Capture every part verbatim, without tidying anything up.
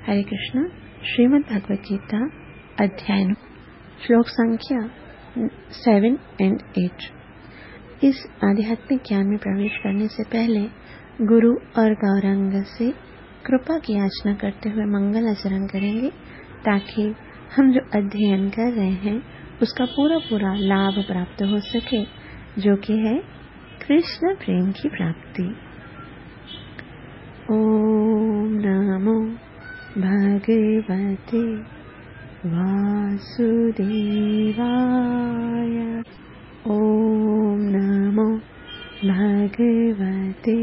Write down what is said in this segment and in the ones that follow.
हरे कृष्ण। श्रीमद् भगवद गीता अध्याय श्लोक संख्या सेवन एंड एट। इस आध्यात्मिक ज्ञान में प्रवेश करने से पहले गुरु और गौरांग से कृपा की याचना करते हुए मंगल आचरण करेंगे, ताकि हम जो अध्ययन कर रहे हैं उसका पूरा पूरा लाभ प्राप्त हो सके, जो कि है कृष्ण प्रेम की प्राप्ति। ओम नमो भगवते वासुदेवाय। ओम नमो भगवते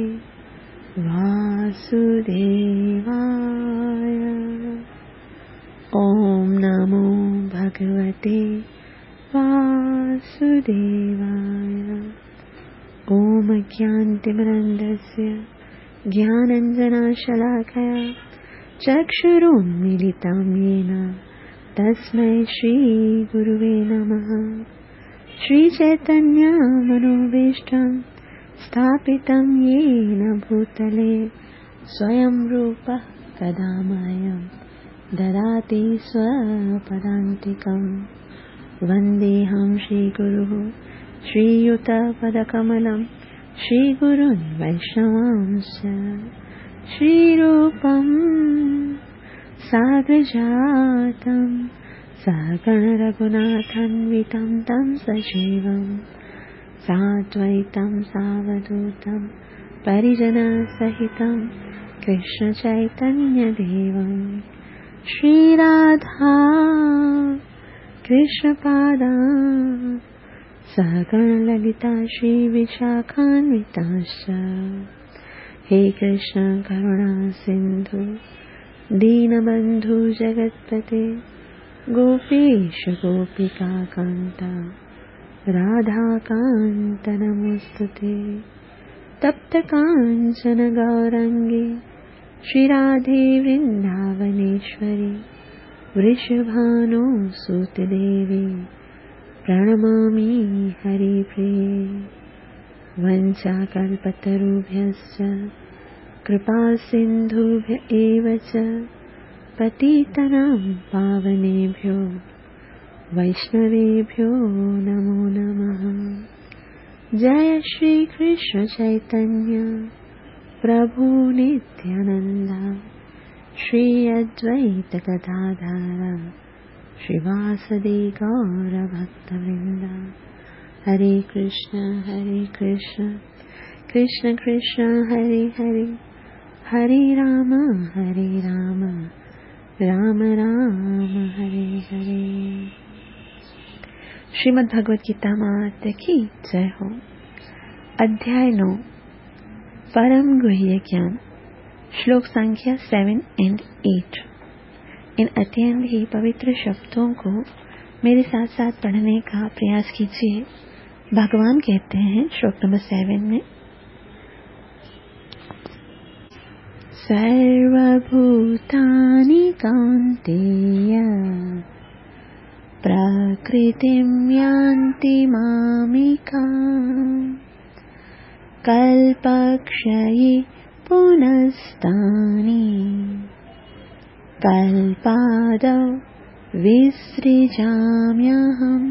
वासुदेवाय। ओम नमो भगवते वासुदेवाय। ओम ज्ञानतिमिरन्धस्य ज्ञानाञ्जनशलाकया चक्षुरुन्मीलितं येन तस्मै श्रीगुरुवे नमः। श्रीचैतन्यमनोभीष्टं स्थापितं येन भूतले स्वयं रूपः कदा मह्यं ददाति स्वपदान्तिकं। वन्देऽहं श्रीगुरुः श्रीयुतपदकमलं श्रीगुरुन् वैष्णवांश्च। श्रीरूपं साग्रजातं सहगणरघुनाथान्वितं तं सजीवं साद्वैतं सावधूतं परिजनसहितं कृष्णचैतन्यदेवं श्रीराधा कृष्णपादान् सहगणललिता श्रीविशाखान्विताश्च। हे कृष्ण करुणा सिंधु दीनबंधु जगत्पते गोपेश गोपिका कांता राधा कांत नमोस्तुते। तप्त कांचन गौरांगी श्रीराधे वृंदावनेश्वरी वृषभानु सुते देवी प्रणमामि हरिप्रिये। वंचाकल्पतरुभ्यश्च कृपा सिन्धुभ्य एव च पतितनां पावनेभ्यो वैष्णवेभ्यो नमो नमः। जय श्री कृष्ण चैतन्य प्रभु नित्यानंद श्री अद्वैत गदाधर श्रीवासदि गौर भक्तवृंद। हरे कृष्ण हरे कृष्ण कृष्ण कृष्ण हरे हरे हरे राम हरे राम राम राम हरे हरे। श्रीमद् भगवद गीता माता की जय हो। अध्याय नौ परम गुह्य ज्ञान। श्लोक संख्या सेवन एंड एट। इन अत्यंत ही पवित्र शब्दों को मेरे साथ साथ पढ़ने का प्रयास कीजिए। भगवान कहते हैं श्लोक नंबर सेवन में, सर्वभूतानि कौन्तेय प्रकृतिं यान्ति मामिकाम् कल्पक्षये पुनस्तानि कल्पादौ विसृजाम्यहम्।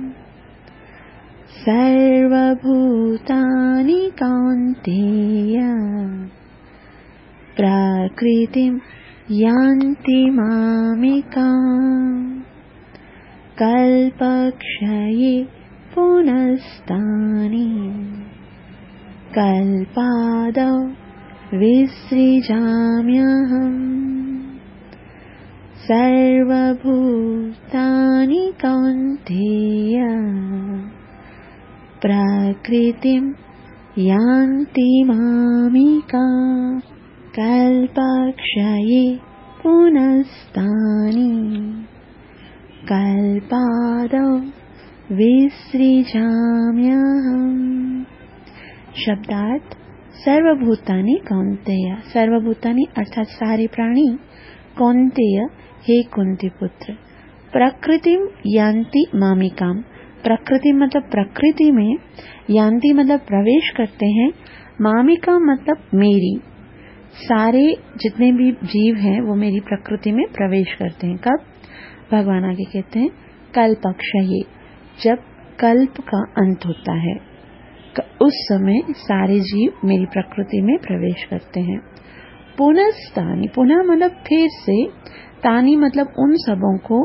सर्वभूतानि कौन्तेय प्रकृतिं यान्ति मामिकाम् कल्पक्षये पुनस्तानि कल्पादौ विसृजाम्यहम्। सर्वभूतानि कौन्तेय प्रकृतिं यान्ति मामिकाम् कल्पक्षये पुनस्तानि कल्पादौ विसृजाम्यहम्। शब्दार्थ सर्वभूतानि कौन्तेय। सर्वभूतानि अर्थात सारे प्राणी, कौन्तेय हे कुंती पुत्र, प्रकृतिम यान्ति मामिकाम। प्रकृति मतलब प्रकृति में, यान्ति मतलब प्रवेश करते हैं, मामिका मतलब मेरी, सारे जितने भी जीव हैं वो मेरी प्रकृति में प्रवेश करते हैं। कब? भगवान आगे कहते हैं कल्पक्षये, जब कल्प का अंत होता है उस समय सारे जीव मेरी प्रकृति में प्रवेश करते हैं। पुनस्तानी, पुनः मतलब फिर से, तानी मतलब उन सबों को,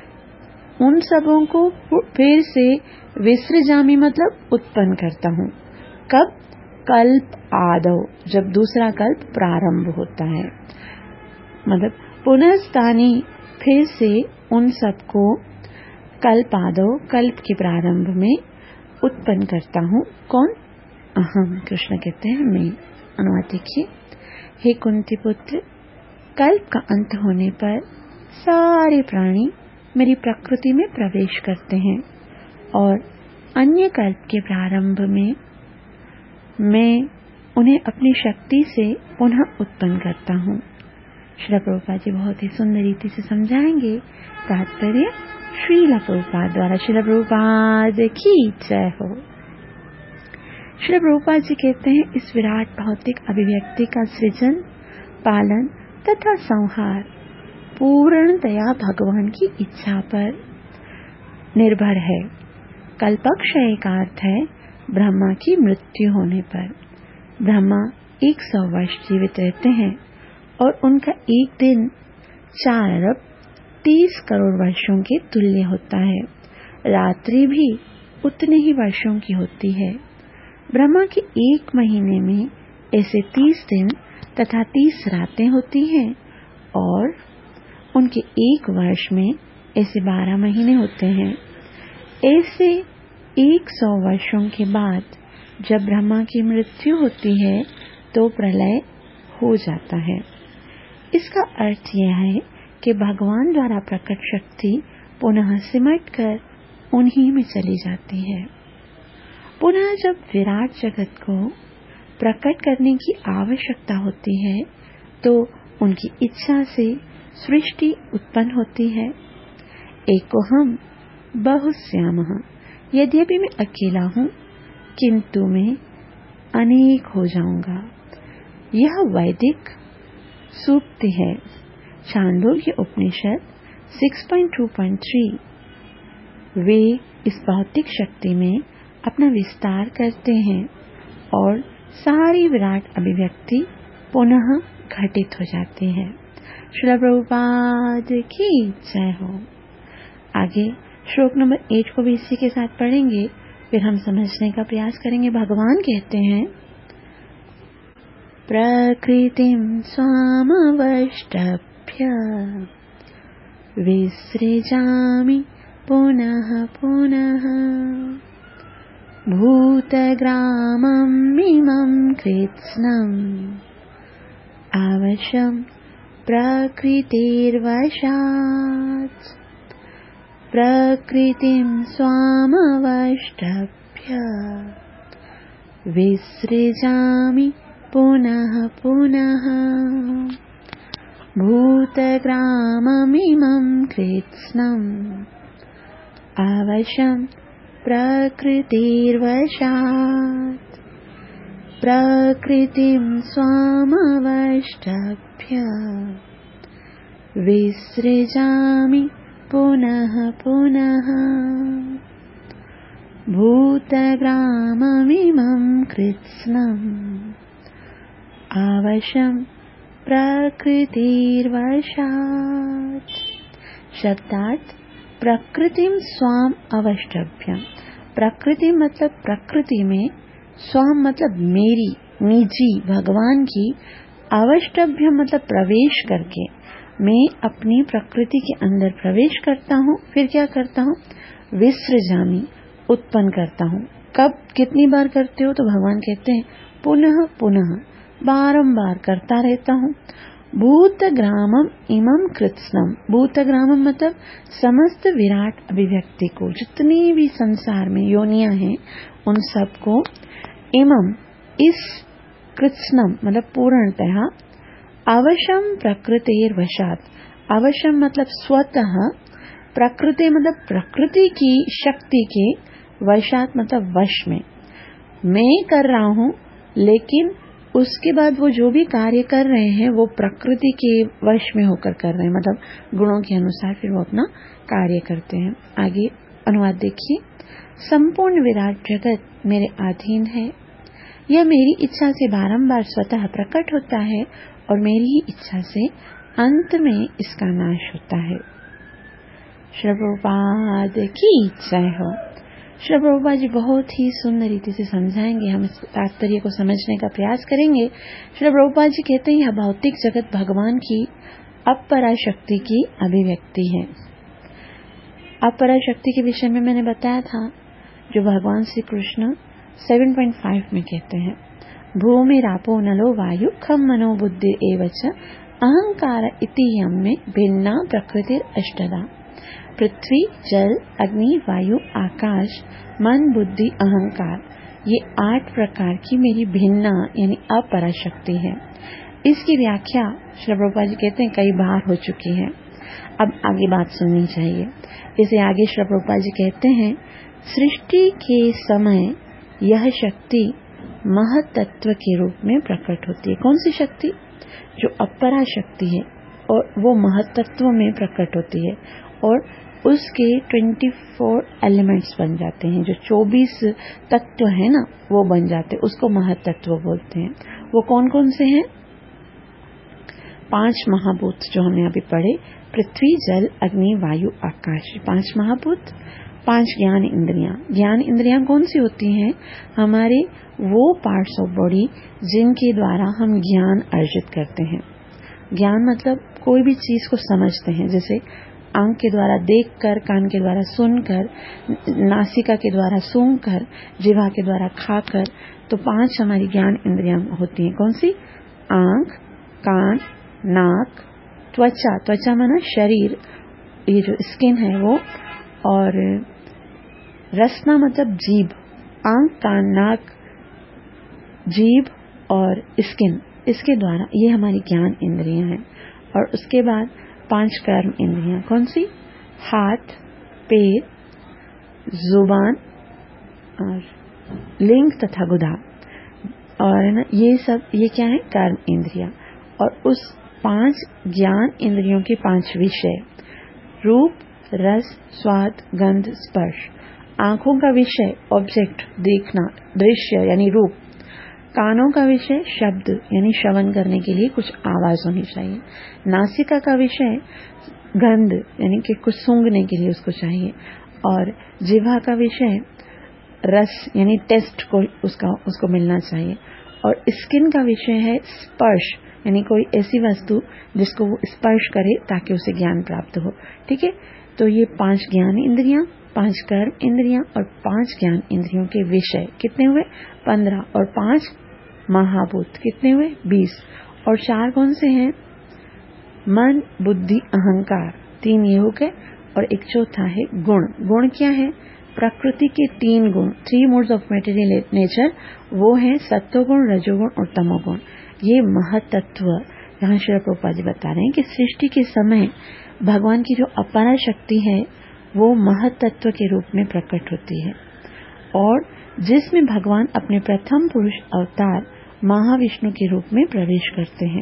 उन सबों को फिर से, विसृजामि मतलब उत्पन्न करता हूँ। कब? कल्प आदौ, जब दूसरा कल्प प्रारंभ होता है। मतलब पुनस्तानी, फिर से उन सबको, कल्प आदौ, कल्प के प्रारंभ में उत्पन्न करता हूँ। कौन? अहम, कृष्ण कहते हैं मैं। अनुवाद देखिए। हे कुंती पुत्र, कल्प का अंत होने पर सारे प्राणी मेरी प्रकृति में प्रवेश करते हैं और अन्य कल्प के प्रारंभ में मैं उन्हें अपनी शक्ति से पुनः उत्पन्न करता हूँ। श्रील प्रभुपाद जी बहुत ही सुंदर रीति से समझाएंगे। तात्पर्य श्रील प्रभुपाद द्वारा। श्रील प्रभुपाद की जय हो। श्रील प्रभुपाद जी कहते हैं इस विराट भौतिक अभिव्यक्ति का सृजन, पालन तथा संहार पूर्णतया भगवान की इच्छा पर निर्भर है। कल्पक्षय का अर्थ है ब्रह्मा की मृत्यु होने पर। ब्रह्मा एक सौ वर्ष जीवित रहते हैं और उनका एक दिन चार अरब तीस करोड़ वर्षों के तुल्य होता है। रात्रि भी उतने ही वर्षों की होती है। ब्रह्मा के एक महीने में ऐसे तीस दिन तथा तीस रातें होती हैं और उनके एक वर्ष में ऐसे बारह महीने होते हैं। ऐसे एक सौ वर्षों के बाद जब ब्रह्मा की मृत्यु होती है तो प्रलय हो जाता है। इसका अर्थ यह है कि भगवान द्वारा प्रकट शक्ति पुनः सिमट कर उन्हीं में चली जाती है। पुनः जब विराट जगत को प्रकट करने की आवश्यकता होती है तो उनकी इच्छा से सृष्टि उत्पन्न होती है। एको हम बहुश्यामः, यद्यपि मैं अकेला हूँ किंतु मैं अनेक हो जाऊंगा। यह वैदिक सूक्ति है। Chandogya Upanishad six point two point three. वे इस भौतिक शक्ति में अपना विस्तार करते हैं और सारी विराट अभिव्यक्ति पुनः घटित हो जाती है। श्रील प्रभुपाद की जय हो। आगे श्लोक नंबर एट को भी इसी के साथ पढ़ेंगे, फिर हम समझने का प्रयास करेंगे। भगवान कहते हैं प्रकृतिं स्वामवष्टभ्य विसृजामि पुनः पुनः भूतग्रामम् इमं कृत्स्नम् अवशं प्रकृतिर्वशात् प्रकृतिं स्वामवष्टभ्य विसृजामि पुनः पुनः भूतग्राममिमं कृत्स्नम् अवशं प्रकृतिर्वशात् प्रकृतिं स्वामवष्टभ्य विसृजामि पुनः पुनः भूतग्राममिमं कृत्स्नम् अवशं प्रकृतिर्वशात्। शब्दार्थ प्रकृतिम स्वाम अवष्टभ्य। प्रकृति मतलब प्रकृति में, स्वाम मतलब मेरी, निजी, भगवान की, अवष्टभ्य मतलब प्रवेश करके। मैं अपनी प्रकृति के अंदर प्रवेश करता हूँ, फिर क्या करता हूँ? विसृजामि, उत्पन्न करता हूँ। कब, कितनी बार करते हो? तो भगवान कहते हैं पुनः पुनः, बारंबार करता रहता हूँ। भूतग्रामम इमं कृत्स्नम। भूतग्रामम मतलब समस्त विराट अभिव्यक्ति को, जितनी भी संसार में योनियां हैं उन सबको, इमं इस, कृत्स्नम मतलब पूर्णतः, अवशम प्रकृतिर्वशात्। अवशम मतलब स्वतः, प्रकृति मतलब प्रकृति की शक्ति के, वशात मतलब वश में। मैं कर रहा हूँ लेकिन उसके बाद वो जो भी कार्य कर रहे हैं वो प्रकृति के वश में होकर कर रहे हैं, मतलब गुणों के अनुसार फिर वो अपना कार्य करते हैं। आगे अनुवाद देखिए। संपूर्ण विराट जगत मेरे अधीन है, यह मेरी इच्छा से बारंबार स्वतः प्रकट होता है और मेरी ही इच्छा से अंत में इसका नाश होता है। श्री प्रभुपाद की जय हो। श्री प्रभुपाद जी बहुत ही सुंदर रीति से समझाएंगे, हम इस तात्पर्य को समझने का प्रयास करेंगे। श्री प्रभुपाद जी कहते हैं यह भौतिक जगत भगवान की अपरा शक्ति की अभिव्यक्ति है। अपरा शक्ति के विषय में मैंने बताया था, जो भगवान श्री कृष्ण सात पॉइंट पाँच में कहते हैं, भूमि रापो नलो वायु खम मनो बुद्धि एवच अहंकार इति यम में भिन्ना प्रकृति अष्टदा। पृथ्वी, जल, अग्नि, वायु, आकाश, मन, बुद्धि, अहंकार, ये आठ प्रकार की मेरी भिन्ना यानी अपरा शक्ति है। इसकी व्याख्या श्री प्रभुपाद जी कहते हैं कई बार हो चुकी है, अब आगे बात सुननी चाहिए। इसे आगे श्री प्रभुपाद जी कहते हैं, सृष्टि के समय यह शक्ति महतत्व के रूप में प्रकट होती है। कौन सी शक्ति? जो अपरा शक्ति है, और वो महतत्व में प्रकट होती है और उसके चौबीस एलिमेंट्स बन जाते हैं। जो चौबीस तत्व है ना, वो बन जाते हैं, उसको महतत्व बोलते हैं। वो कौन कौन से हैं? पांच महाभूत जो हमने अभी पढ़े, पृथ्वी, जल, अग्नि, वायु, आकाश, पांच महाभूत, पांच ज्ञान इंद्रियां। ज्ञान इंद्रियां कौन सी होती हैं? हमारे वो पार्ट्स ऑफ बॉडी जिनके द्वारा हम ज्ञान अर्जित करते हैं। ज्ञान मतलब कोई भी चीज को समझते हैं, जैसे आंख के द्वारा देखकर, कान के द्वारा सुनकर, नासिका के द्वारा सूंघकर, जिह्वा के द्वारा खाकर। तो पांच हमारी ज्ञान इंद्रियां होती हैं। कौन सी? आंख, कान, नाक, त्वचा, त्वचा माना शरीर, ये जो स्किन है वो, और रसना मतलब जीभ। आंख, कान, नाक, जीभ और स्किन, इसके द्वारा ये हमारी ज्ञान इंद्रियां हैं। और उसके बाद पांच कर्म इंद्रियां। कौन सी? हाथ, पैर, जुबान और लिंग तथा गुदा, और ना ये सब, ये क्या है? कर्म इंद्रियां। और उस पांच ज्ञान इंद्रियों के पांच विषय, रूप, रस, स्वाद, गंध, स्पर्श। आंखों का विषय ऑब्जेक्ट, देखना, दृश्य यानी रूप। कानों का विषय शब्द यानी श्रवण करने के लिए कुछ आवाज होनी चाहिए। नासिका का विषय गंध यानी कि कुछ सूंघने के लिए उसको चाहिए। और जिह्वा का विषय रस यानी टेस्ट को उसका उसको मिलना चाहिए। और स्किन का विषय है स्पर्श यानी कोई ऐसी वस्तु जिसको वो स्पर्श करे ताकि उसे ज्ञान प्राप्त हो। ठीक है, तो ये पांच ज्ञान इंद्रियां, पांच कर्म इंद्रियां और पांच ज्ञान इंद्रियों के विषय कितने हुए? पंद्रह। और पांच महाभूत कितने हुए? बीस। और चार कौन से हैं? मन, बुद्धि, अहंकार, तीन ये हो गए। और एक चौथा है गुण। गुण क्या है? प्रकृति के तीन गुण, three modes of material nature, वो है सत्वगुण, रजोगुण और तमोगुण। ये महतत्व यहाँ श्री प्रभुपाद जी बता रहे हैं कि सृष्टि के समय भगवान की जो अपरा शक्ति है वो महतत्व के रूप में प्रकट होती है, और जिसमें भगवान अपने प्रथम पुरुष अवतार महाविष्णु के रूप में प्रवेश करते हैं।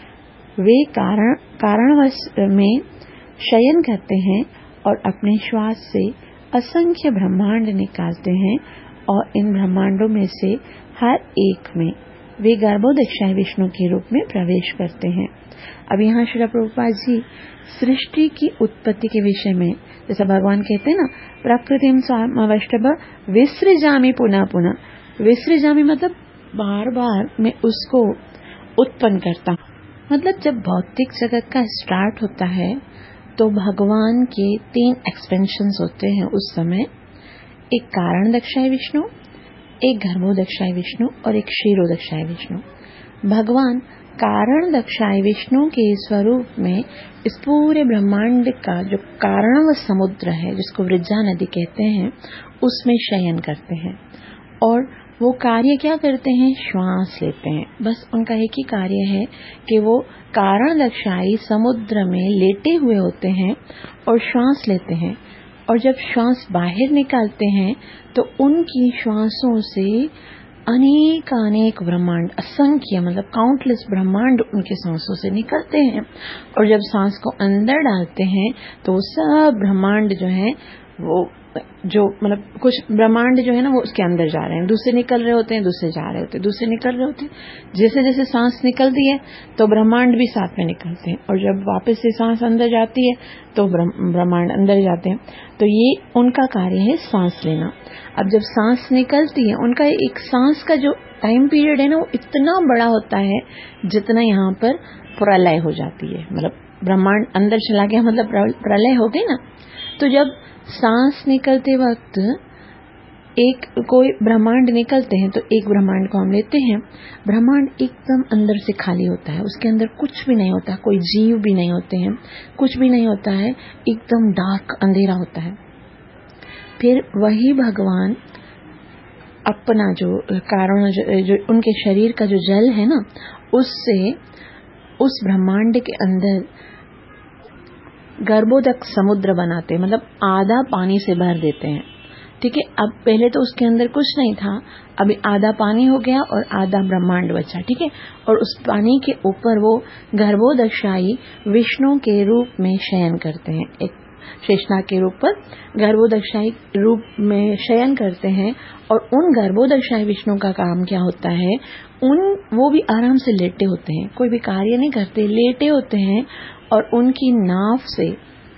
वे कारण कारणवश में शयन करते हैं और अपने श्वास से असंख्य ब्रह्मांड निकालते हैं, और इन ब्रह्मांडों में से हर एक में वे गर्भोदक्षाय विष्णु के रूप में प्रवेश करते हैं। अब यहाँ श्री प्रभुपाद जी सृष्टि की उत्पत्ति के विषय में, जैसा भगवान कहते हैं ना, प्रकृतिम स्वामवष्टभ विसृजामि पुनः पुनः। विसृजामि मतलब बार बार मैं उसको उत्पन्न करता हूँ। मतलब जब भौतिक जगत का स्टार्ट होता है तो भगवान के तीन एक्सपेंशंस होते हैं उस समय। एक कारण दक्षाय विष्णु, एक गर्भोदक्षाय विष्णु और एक क्षीरोदक्षाय विष्णु। भगवान कारण दक्षाय विष्णु के स्वरूप में इस पूरे ब्रह्मांड का जो कारण व समुद्र है, जिसको वृज्जा नदी कहते हैं, उसमें शयन करते हैं। और वो कार्य क्या करते हैं? श्वास लेते हैं। बस उनका एक ही कार्य है कि वो कारण दक्षाई समुद्र में लेटे हुए होते हैं और श्वास लेते हैं। और जब श्वास बाहर निकालते हैं तो उनकी श्वासों से अनेक अनेक ब्रह्मांड, असंख्य मतलब काउंटलेस ब्रह्मांड उनके सांसों से निकलते हैं। और जब सांस को अंदर डालते हैं तो वो सब ब्रह्मांड जो है वो जो मतलब कुछ ब्रह्मांड जो है ना वो उसके अंदर जा रहे हैं, दूसरे निकल रहे होते हैं, दूसरे जा रहे होते हैं, दूसरे निकल रहे होते हैं। जैसे जैसे सांस निकलती है तो ब्रह्मांड भी साथ में निकलते हैं, और जब वापस से सांस अंदर जाती है तो ब्रह्मांड अंदर जाते हैं। तो ये उनका कार्य है सांस लेना। अब जब सांस निकलती है, उनका एक सांस का जो टाइम पीरियड है ना वो इतना बड़ा होता है जितना यहाँ पर प्रलय हो जाती है। मतलब ब्रह्मांड अंदर चला गया मतलब प्रलय हो गई ना। तो जब सांस निकलते वक्त एक कोई ब्रह्मांड निकलते हैं तो एक ब्रह्मांड को हम लेते हैं, ब्रह्मांड एकदम अंदर से खाली होता है, उसके अंदर कुछ भी नहीं होता, कोई जीव भी नहीं होते हैं, कुछ भी नहीं होता है, एकदम डार्क अंधेरा होता है। फिर वही भगवान अपना जो कारण जो, जो उनके शरीर का जो जल है ना उससे उस ब्रह्मांड के अंदर गर्भोदक समुद्र बनाते हैं, मतलब आधा पानी से भर देते हैं। ठीक है, अब पहले तो उसके अंदर कुछ नहीं था, अभी आधा पानी हो गया और आधा ब्रह्मांड बचा। ठीक है, और उस पानी के ऊपर वो गर्भोदक्षाई विष्णु के रूप में शयन करते हैं, एक शेषनाग के रूप पर गर्भोदक्षाई रूप में शयन करते हैं। और उन गर्भोदक्षाई विष्णु का काम क्या होता है, उन वो भी आराम से लेटे होते हैं, कोई भी कार्य नहीं करते, लेटे होते हैं। और उनकी नाभ से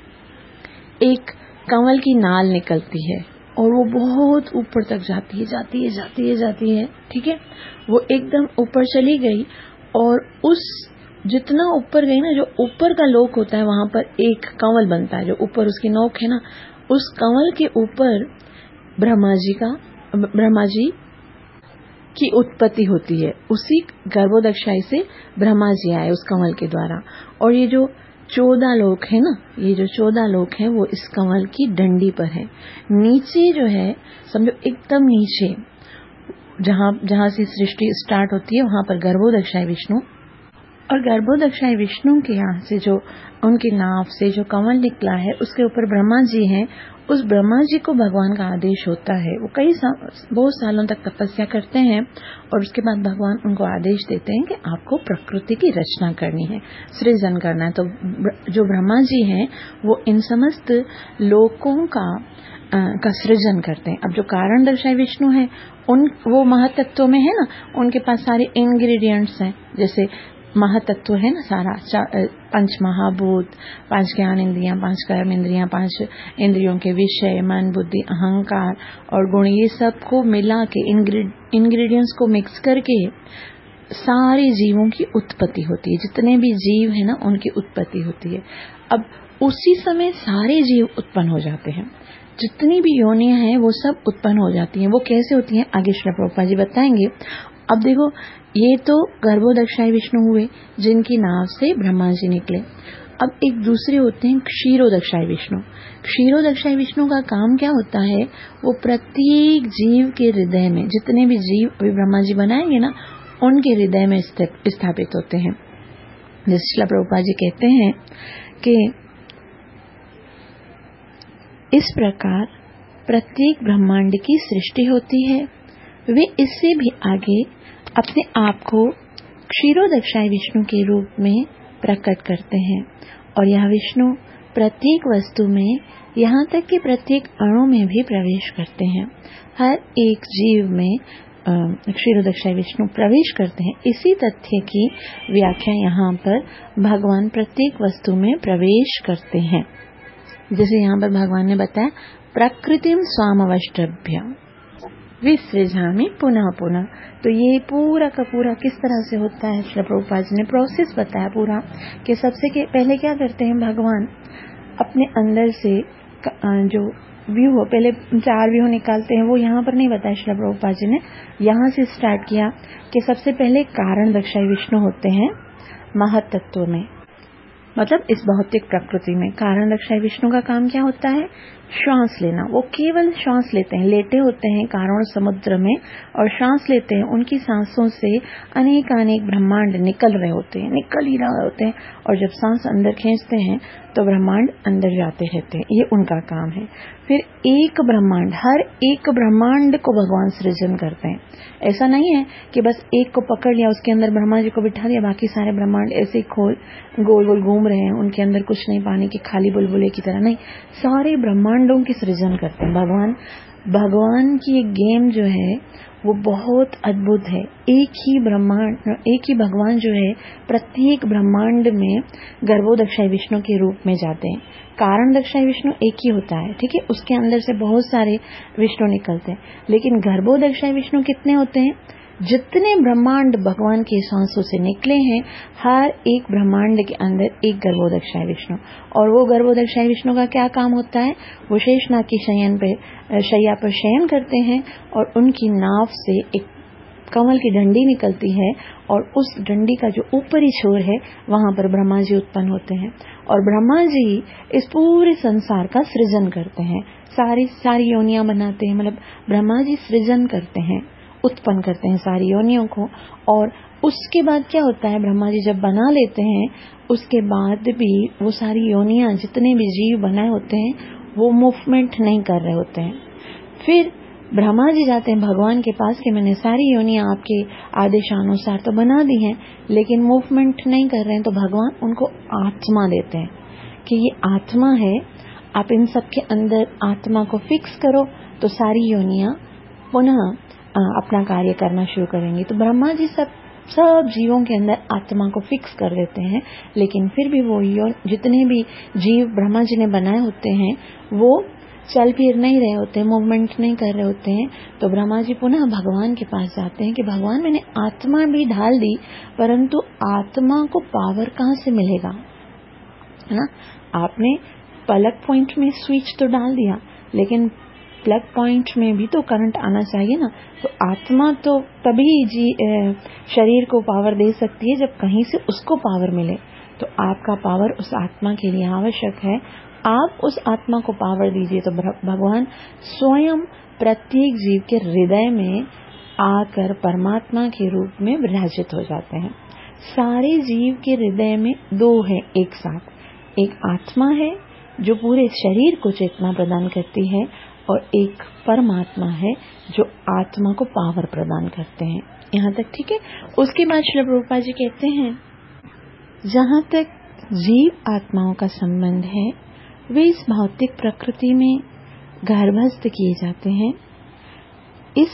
एक कमल की नाल निकलती है और वो बहुत ऊपर तक जाती है जाती है जाती है जाती है ठीक है, वो एकदम ऊपर चली गई और उस जितना ऊपर गई ना, जो ऊपर का लोक होता है वहां पर एक कमल बनता है, जो ऊपर उसकी नोक है ना, उस कमल के ऊपर ब्रह्मा जी का ब्रह्मा जी की उत्पत्ति होती है। उसी गर्भोदक्षाई से ब्रह्मा जी आए उस कमल के द्वारा। और ये जो चौदह लोक है ना, ये जो चौदह लोक है वो इस कमल की डंडी पर है। नीचे जो है समझो एकदम नीचे जहां जहां से सृष्टि स्टार्ट होती है वहां पर गर्भोदक्षाई विष्णु, और गर्भोदक्षाई विष्णु के यहाँ से जो उनकी नाभ से जो कमल निकला है उसके ऊपर ब्रह्मा जी हैं। उस ब्रह्मा जी को भगवान का आदेश होता है, वो कई सा, बहुत सालों तक तपस्या करते हैं और उसके बाद भगवान उनको आदेश देते हैं कि आपको प्रकृति की रचना करनी है, सृजन करना है। तो जो ब्रह्मा जी हैं वो इन समस्त लोकों का आ, का सृजन करते हैं। अब जो कारण दर्शाई विष्णु है उन वो महातत्व में है ना, उनके पास सारे इंग्रेडिएंट्स हैं, जैसे महातत्व है ना सारा, पंच महाभूत, पांच ज्ञान इंद्रियां, पांच कर्म इंद्रियां, पांच इंद्रियों के विषय, मन बुद्धि अहंकार और गुण, ये सब को मिला के इंग्रेडिएंट्स को मिक्स करके सारे जीवों की उत्पत्ति होती है। जितने भी जीव है ना उनकी उत्पत्ति होती है। अब उसी समय सारे जीव उत्पन्न हो जाते हैं, जितनी भी योनियां हैं वो सब उत्पन्न हो जाती हैं। वो कैसे होती हैं आगे श्री प्रभुपाद जी बताएंगे। अब देखो, ये तो गर्भोदक्षाई विष्णु हुए जिनकी नाभ से ब्रह्मा जी निकले। अब एक दूसरे होते हैं क्षीरोदक्षाई विष्णु। क्षीरोदक्षाई विष्णु का काम क्या होता है, वो प्रत्येक जीव के हृदय में, जितने भी जीव अभी ब्रह्मा जी बनाएंगे ना उनके हृदय में स्थापित होते हैं। जैसे श्रील प्रभुपाद जी कहते हैं कि इस प्रकार प्रत्येक ब्रह्मांड की सृष्टि होती है। वे इससे भी आगे अपने आप को क्षीरोदक्षाई विष्णु के रूप में प्रकट करते हैं और यह विष्णु प्रत्येक वस्तु में, यहाँ तक कि प्रत्येक अणु में भी प्रवेश करते हैं। हर एक जीव में क्षीरोदक्षाई विष्णु प्रवेश करते हैं। इसी तथ्य की व्याख्या यहाँ पर भगवान प्रत्येक वस्तु में प्रवेश करते हैं। जैसे यहाँ पर भगवान ने बताया प्रकृतिम स्वामवष्टभ्य विसृजामि पुनः पुनः। तो ये पूरा का पूरा किस तरह से होता है, श्री प्रभुपाद जी ने प्रोसेस बताया पूरा कि सबसे के पहले क्या करते हैं भगवान, अपने अंदर से जो व्यू हो, पहले चार व्यू निकालते हैं, वो यहाँ पर नहीं बताया श्री प्रभुपाद जी ने, यहाँ से स्टार्ट किया कि सबसे पहले कारण दक्षाई विष्णु होते हैं महत्त्व में, मतलब इस भौतिक प्रकृति में। कारण दक्षाई विष्णु का काम क्या होता है, श्वास लेना। वो केवल श्वास लेते हैं, लेटे होते हैं कारण समुद्र में और श्वास लेते हैं। उनकी सांसों से अनेक अनेक ब्रह्मांड निकल रहे होते हैं, निकल ही रहे होते हैं और जब सांस अंदर खींचते हैं तो ब्रह्मांड अंदर जाते रहते हैं, ये उनका काम है। फिर एक ब्रह्मांड, हर एक ब्रह्मांड को भगवान सृजन करते हैं। ऐसा नहीं है कि बस एक को पकड़ लिया, उसके अंदर ब्रह्मा जी को बिठा दिया, बाकी सारे ब्रह्मांड ऐसे ही खोल गोल गोल घूम रहे हैं, उनके अंदर कुछ नहीं, पानी के खाली बुलबुले की तरह नहीं, सारे ब्रह्मांडों की सृजन करते हैं भगवान। भगवान की एक गेम जो है वो बहुत अद्भुत है। एक ही ब्रह्मांड, एक ही भगवान जो है प्रत्येक ब्रह्मांड में गर्भोदक्षाई विष्णु के रूप में जाते हैं। कारण दक्षाई विष्णु एक ही होता है, ठीक है, उसके अंदर से बहुत सारे विष्णु निकलते हैं, लेकिन गर्भोदक्षाई विष्णु कितने होते हैं? जितने ब्रह्मांड भगवान के सांसों से निकले हैं, हर एक ब्रह्मांड के अंदर एक गर्भोदक्षाई विष्णु। और वो गर्भोदक्षाई विष्णु का क्या काम होता है? वो शेषनाग की शयन पे शैया पर शयन करते हैं और उनकी नाभ से एक कमल की डंडी निकलती है और उस डंडी का जो ऊपरी छोर है वहां पर ब्रह्मा जी उत्पन्न होते हैं और ब्रह्मा जी इस पूरे संसार का सृजन करते हैं, सारी सारी योनियां बनाते हैं। मतलब ब्रह्मा जी सृजन करते हैं, उत्पन्न करते हैं सारी योनियों को। और उसके बाद क्या होता है? ब्रह्मा जी जब बना लेते हैं उसके बाद भी वो सारी योनियां, जितने भी जीव बनाए होते हैं, वो मूवमेंट नहीं कर रहे होते हैं। फिर ब्रह्मा जी जाते हैं भगवान के पास कि मैंने सारी योनियां आपके आदेशानुसार तो बना दी हैं, लेकिन मूवमेंट नहीं कर रहे हैं। तो भगवान उनको आत्मा देते हैं कि ये आत्मा है, आप इन सब के अंदर आत्मा को फिक्स करो तो सारी योनियां पुनः अपना कार्य करना शुरू करेंगी। तो ब्रह्मा जी सब सब जीवों के अंदर आत्मा को फिक्स कर देते हैं, लेकिन फिर भी वो जितने भी जीव ब्रह्मा जी ने बनाए होते हैं वो चल फिर नहीं रहे होते, मूवमेंट नहीं कर रहे होते हैं। तो ब्रह्मा जी पुनः भगवान के पास जाते हैं कि भगवान मैंने आत्मा भी ढाल दी, परंतु आत्मा को पावर कहाँ से मिलेगा? है ना, आपने प्लग पॉइंट में स्विच तो डाल दिया, लेकिन प्लग पॉइंट में भी तो करंट आना चाहिए ना। तो आत्मा तो तभी जी शरीर को पावर दे सकती है जब कहीं से उसको पावर मिले। तो आपका पावर उस आत्मा के लिए आवश्यक है, आप उस आत्मा को पावर दीजिए। तो भगवान स्वयं प्रत्येक जीव के हृदय में आकर परमात्मा के रूप में विराजित हो जाते हैं। सारे जीव के हृदय में दो है एक साथ, एक आत्मा है जो पूरे शरीर को चेतना प्रदान करती है और एक परमात्मा है जो आत्मा को पावर प्रदान करते हैं। यहाँ तक ठीक है। उसके बाद श्री प्रभुपाद जी कहते हैं, जहाँ तक जीव आत्माओं का संबंध है वे इस भौतिक प्रकृति में गर्भस्थ किए जाते हैं, इस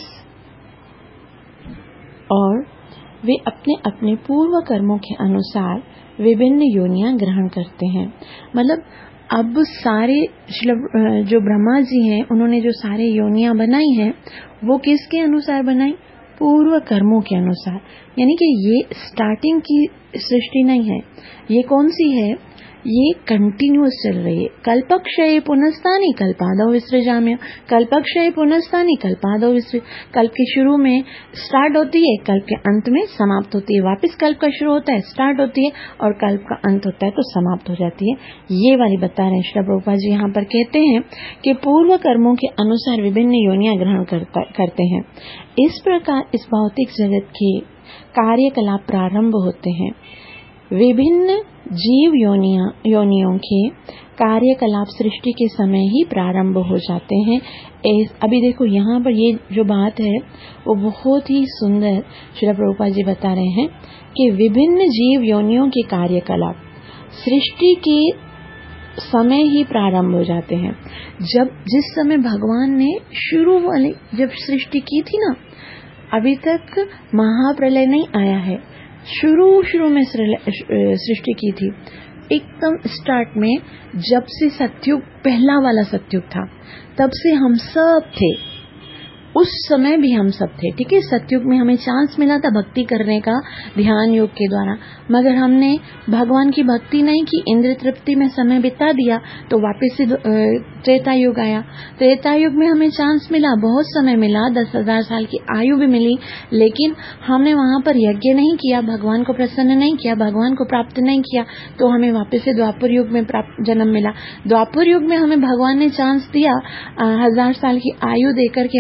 और वे अपने अपने पूर्व कर्मों के अनुसार विभिन्न योनियां ग्रहण करते हैं। मतलब अब सारे जो ब्रह्मा जी हैं उन्होंने जो सारे योनियां बनाई हैं वो किसके अनुसार बनाई? पूर्व कर्मों के अनुसार। यानी कि ये स्टार्टिंग की सृष्टि नहीं है, ये कौन सी है? ये कंटिन्यूअस चल रही है। कल्पक्षय पुनस्तानी कल्पादौ विसृजाम्य, कल्पक्षय पुनस्तानी कल्पादौ विसृ, कल्प के शुरू में स्टार्ट होती है, कल्प के अंत में समाप्त होती है। वापस कल्प का शुरू होता है, स्टार्ट होती है, और कल्प का अंत होता है तो समाप्त हो जाती है। ये वाली बता रहे हैं श्री प्रभुपाद जी। यहाँ पर कहते हैं कि पूर्व कर्मों के अनुसार विभिन्न योनियां ग्रहण करता, करते हैं। इस प्रकार इस भौतिक जगत के कार्यकलाप प्रारंभ होते हैं। विभिन्न जीव योनियां योनियों के कार्यकलाप सृष्टि के समय ही प्रारंभ हो जाते हैं। अभी देखो यहाँ पर ये जो बात है वो बहुत ही सुंदर श्री प्रभुपाद जी बता रहे हैं कि विभिन्न जीव योनियों के कार्यकलाप सृष्टि के समय ही प्रारंभ हो जाते हैं। जब जिस समय भगवान ने शुरू वाली जब सृष्टि की थी ना, अभी तक महाप्रलय नहीं आया है, शुरू शुरू में सृष्टि की थी एकदम स्टार्ट में, जब से सतयुग पहला वाला सतयुग था तब से हम सब थे, उस समय भी हम सब थे। ठीक है, सतयुग में हमें चांस मिला था भक्ति करने का ध्यान योग के द्वारा, मगर हमने भगवान की भक्ति नहीं की, इंद्र तृप्ति में समय बिता दिया, तो वापस से त्रेता युग आया। त्रेता युग में हमें चांस मिला, बहुत समय मिला, दस हजार साल की आयु भी मिली, लेकिन हमने वहां पर यज्ञ नहीं किया, भगवान को प्रसन्न नहीं किया, भगवान को प्राप्त नहीं किया, तो हमें वापस से द्वापर युग में प्राप्त जन्म मिला। द्वापर युग में हमें भगवान ने चांस दिया हजार साल की आयु देकर के आप भगवान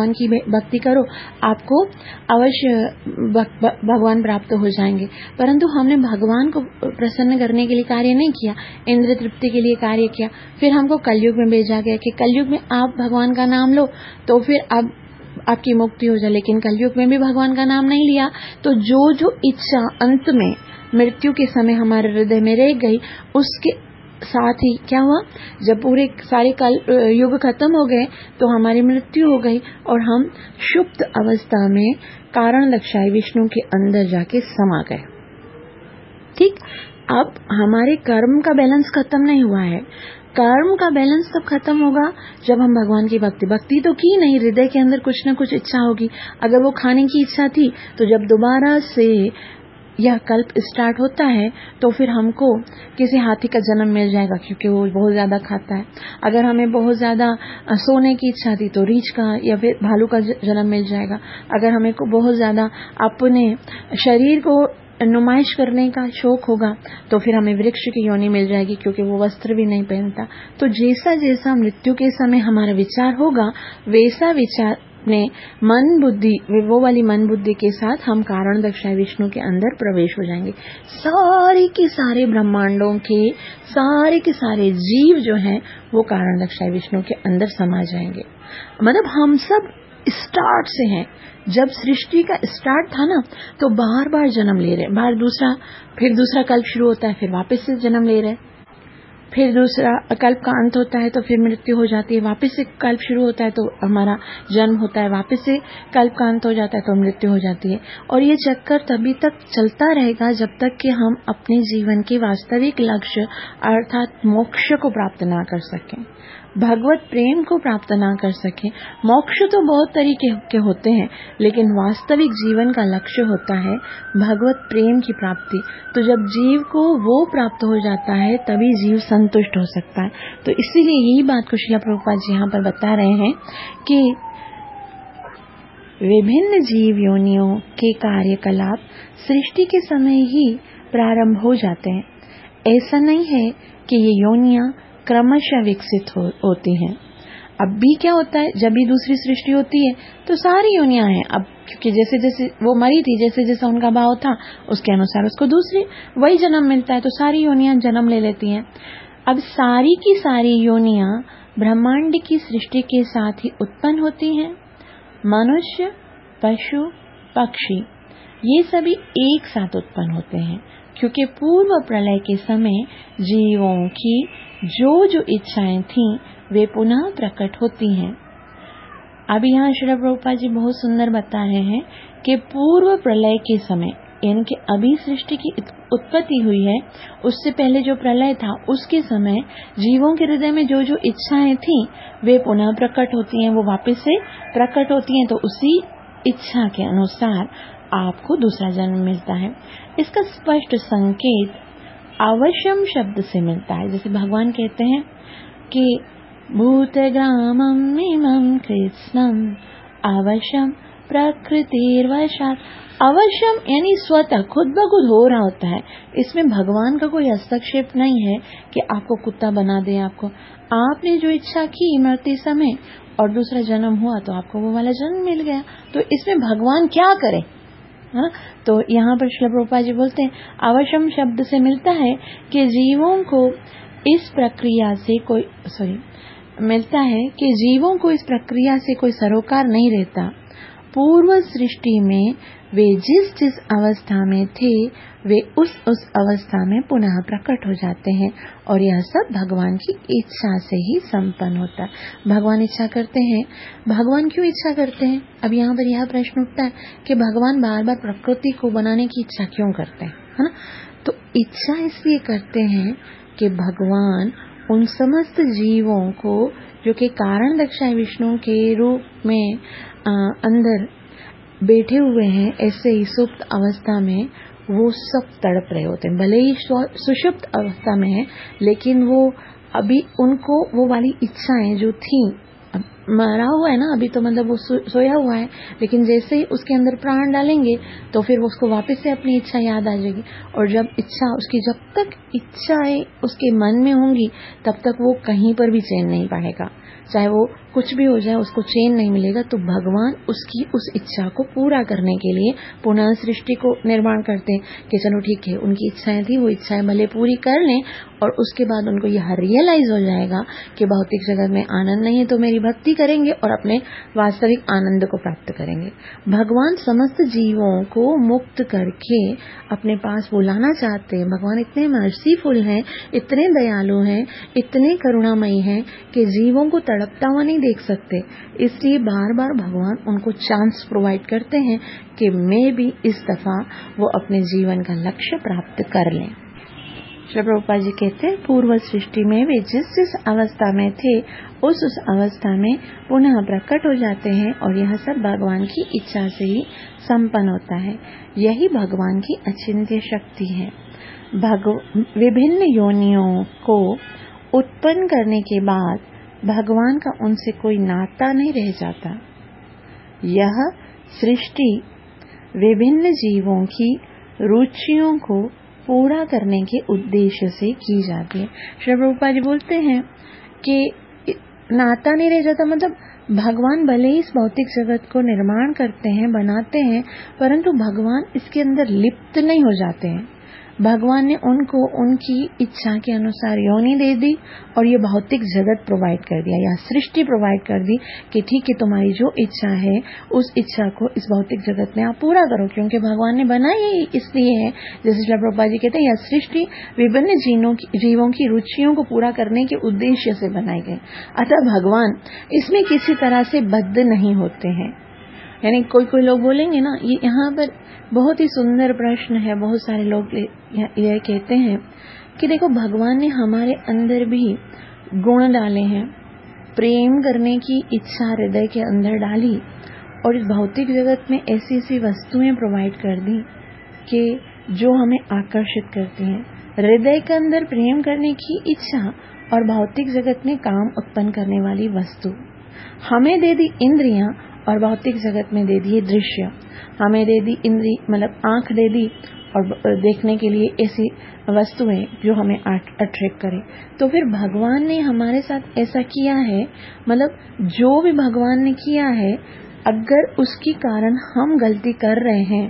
भगवान की भक्ति करो, आपको अवश्य भगवान प्राप्त हो जाएंगे। परंतु हमने भगवान को प्रसन्न करने के लिए कार्य नहीं किया, इंद्र तृप्ति के लिए कार्य किया, फिर हमको कलयुग में भेजा गया कि कलयुग में आप भगवान का नाम लो तो फिर अब आपकी मुक्ति हो जाए। लेकिन कलयुग में भी भगवान का नाम नहीं लिया तो जो जो इच्छा अंत में मृत्यु के समय हमारे हृदय में रह गई, उसके साथ ही क्या हुआ, जब पूरे सारे कल युग खत्म हो गए तो हमारी मृत्यु हो गई और हम शुप्त अवस्था में कारण लक्षाई विष्णु के अंदर जाके समा गए। ठीक, अब हमारे कर्म का बैलेंस खत्म नहीं हुआ है। कर्म का बैलेंस तब खत्म होगा जब हम भगवान की भक्ति भक्ति तो की नहीं, हृदय के अंदर कुछ न कुछ इच्छा होगी। अगर वो खाने की इच्छा थी तो जब दोबारा से यह कल्प स्टार्ट होता है तो फिर हमको किसी हाथी का जन्म मिल जाएगा क्योंकि वो बहुत ज्यादा खाता है। अगर हमें बहुत ज्यादा सोने की इच्छा थी तो रीछ का या फिर भालू का जन्म मिल जाएगा। अगर हमें को बहुत ज्यादा अपने शरीर को नुमाइश करने का शौक होगा तो फिर हमें वृक्ष की योनि मिल जाएगी क्योंकि वो वस्त्र भी नहीं पहनता। तो जैसा जैसा मृत्यु के समय हमारा विचार होगा वैसा विचार ने मन बुद्धि, वो वाली मन बुद्धि के साथ हम कारण दक्षाई विष्णु के अंदर प्रवेश हो जाएंगे। सारे के सारे ब्रह्मांडों के सारे के सारे जीव जो हैं वो कारण दक्षाई विष्णु के अंदर समा जाएंगे। मतलब हम सब स्टार्ट से हैं। जब सृष्टि का स्टार्ट था ना तो बार बार जन्म ले रहे, बार दूसरा फिर दूसरा कल्प शुरू होता है, फिर वापस से जन्म ले रहे, फिर दूसरा कल्प का अंत होता है तो फिर मृत्यु हो जाती है, वापस से कल्प शुरू होता है तो हमारा जन्म होता है, वापस से कल्प का अंत हो जाता है तो मृत्यु हो जाती है। और ये चक्कर तभी तक चलता रहेगा जब तक कि हम अपने जीवन के वास्तविक लक्ष्य अर्थात मोक्ष को प्राप्त ना कर सकें, भगवत प्रेम को प्राप्त ना कर सकें। मोक्ष तो बहुत तरीके के होते हैं लेकिन वास्तविक जीवन का लक्ष्य होता है भगवत प्रेम की प्राप्ति। तो जब जीव को वो प्राप्त हो जाता है तभी जीव संतुष्ट हो सकता है। तो इसीलिए यही बात को श्रील प्रभुपाद जी यहाँ पर बता रहे हैं कि विभिन्न जीव योनियों के कार्यकलाप सृष्टि के समय ही प्रारंभ हो जाते हैं। ऐसा नहीं है कि ये योनियां क्रमशः विकसित हो, होती हैं। अब भी क्या होता है, जब भी दूसरी सृष्टि होती है तो सारी योनियां हैं। अब क्योंकि जैसे जैसे वो मरी थी, जैसे जैसा उनका भाव था उसके अनुसार उसको दूसरी वही जन्म मिलता है, तो सारी योनियां जन्म ले लेती हैं। अब सारी की सारी योनियां ब्रह्मांड की सृष्टि के साथ ही उत्पन्न होती हैं। मनुष्य, पशु, पक्षी ये सभी एक साथ उत्पन्न होते हैं क्योंकि पूर्व प्रलय के समय जीवों की जो जो इच्छाएं थीं वे पुनः प्रकट होती हैं। अब यहाँ श्रील प्रभुपाद जी बहुत सुंदर बता रहे हैं कि पूर्व प्रलय के समय, इनके अभी सृष्टि की उत्पत्ति हुई है, उससे पहले जो प्रलय था उसके समय जीवों के हृदय में जो जो इच्छाएं थीं वे पुनः प्रकट होती हैं, वो वापस से प्रकट होती हैं। तो उसी इच्छा के अनुसार आपको दूसरा जन्म मिलता है। इसका स्पष्ट संकेत अवश्यम शब्द से मिलता है। जैसे भगवान कहते हैं कि भूतग्रामम् इमं कृत्स्नम् अवश्यम प्रकृतिर्वशात्। अवश्यम यानी स्वतः खुद ब खुद हो रहा होता है। इसमें भगवान का कोई हस्तक्षेप नहीं है कि आपको कुत्ता बना दे। आपको आपने जो इच्छा की मरते समय और दूसरा जन्म हुआ तो आपको वो वाला जन्म मिल गया। तो इसमें भगवान क्या करे? हाँ, तो यहाँ पर श्रील प्रभुपाद जी बोलते हैं अवश्यम शब्द से मिलता है कि जीवों को इस प्रक्रिया से कोई सॉरी मिलता है कि जीवों को इस प्रक्रिया से कोई सरोकार नहीं रहता। पूर्व सृष्टि में वे जिस जिस अवस्था में थे वे उस उस अवस्था में पुनः प्रकट हो जाते हैं और यह सब भगवान की इच्छा से ही संपन्न होता है। भगवान इच्छा करते हैं। भगवान क्यों इच्छा करते हैं? अब यहाँ पर यह प्रश्न उठता है कि भगवान बार बार प्रकृति को बनाने की इच्छा क्यों करते हैं, है ना? तो इच्छा इसलिए करते हैं कि भगवान उन समस्त जीवों को जो कि कारण दक्षाई विष्णु के रूप में आ, अंदर बैठे हुए हैं, ऐसे ही सुप्त अवस्था में वो सब तड़प रहे होते हैं। भले ही सुषुप्त अवस्था में है लेकिन वो अभी उनको वो वाली इच्छाएं जो थी मरा हुआ है ना अभी, तो मतलब वो सो, सोया हुआ है, लेकिन जैसे ही उसके अंदर प्राण डालेंगे तो फिर वो उसको वापस से अपनी इच्छा याद आ जाएगी। और जब इच्छा उसकी, जब तक इच्छाएं उसके मन में होंगी तब तक वो कहीं पर भी चैन नहीं पाएगा, चाहे वो कुछ भी हो जाए उसको चैन नहीं मिलेगा। तो भगवान उसकी उस इच्छा को पूरा करने के लिए पुनः सृष्टि को निर्माण करते हैं कि चलो ठीक है, उनकी इच्छाएं थी, वो इच्छाएं भले पूरी कर लें, और उसके बाद उनको यह रियलाइज हो जाएगा कि भौतिक जगत में आनंद नहीं है, तो मेरी भक्ति करेंगे और अपने वास्तविक आनंद को प्राप्त करेंगे। भगवान समस्त जीवों को मुक्त करके अपने पास बुलाना चाहते हैं। भगवान इतने मर्सीफुल हैं, इतने दयालु हैं, इतने करुणामयी हैं कि जीवों को तड़पता हुआ नहीं देख सकते, इसलिए बार बार भगवान उनको चांस प्रोवाइड करते हैं कि मैं भी इस दफा वो अपने जीवन का लक्ष्य प्राप्त कर लें। श्री प्रभुपाद जी कहते हैं, पूर्व सृष्टि में वे जिस जिस अवस्था में थे उस उस अवस्था में पुनः प्रकट हो जाते हैं, और यह सब भगवान की इच्छा से ही संपन्न होता है। यही भगवान की अचिंत्य शक्ति है। विभिन्न योनियों को उत्पन्न करने के बाद भगवान का उनसे कोई नाता नहीं रह जाता। यह सृष्टि विभिन्न जीवों की रुचियों को पूरा करने के उद्देश्य से की जाती है। श्री प्रभुपाद जी बोलते हैं कि नाता नहीं रह जाता, मतलब भगवान भले ही इस भौतिक जगत को निर्माण करते हैं, बनाते हैं, परंतु भगवान इसके अंदर लिप्त नहीं हो जाते हैं। भगवान ने उनको उनकी इच्छा के अनुसार योनि दे दी और ये भौतिक जगत प्रोवाइड कर दिया, या सृष्टि प्रोवाइड कर दी कि ठीक है, तुम्हारी जो इच्छा है उस इच्छा को इस भौतिक जगत में आप पूरा करो, क्योंकि भगवान ने बनाई ही इसलिए है। जैसे श्री प्रभुपाद जी कहते हैं, यह सृष्टि विभिन्न जीवों की रुचियों को पूरा करने के उद्देश्य से बनाई गई। अतः भगवान इसमें किसी तरह से बद्ध नहीं होते हैं। यानी कोई कोई लोग बोलेंगे ना, ये यहाँ पर बहुत ही सुंदर प्रश्न है। बहुत सारे लोग यह कहते हैं कि देखो, भगवान ने हमारे अंदर भी गुण डाले हैं, प्रेम करने की इच्छा हृदय के अंदर डाली, और इस भौतिक जगत में ऐसी ऐसी वस्तुएं प्रोवाइड कर दी कि जो हमें आकर्षित करती हैं। हृदय के अंदर प्रेम करने की इच्छा और भौतिक जगत में काम उत्पन्न करने वाली वस्तु हमें दे दी। इंद्रियां और भौतिक जगत में दे दिए दृश्य। हमें दे दी इंद्री, मतलब आंख दे दी और देखने के लिए ऐसी वस्तुएं जो हमें अट्रैक्ट करें। तो फिर भगवान ने हमारे साथ ऐसा किया है, मतलब जो भी भगवान ने किया है, अगर उसके कारण हम गलती कर रहे हैं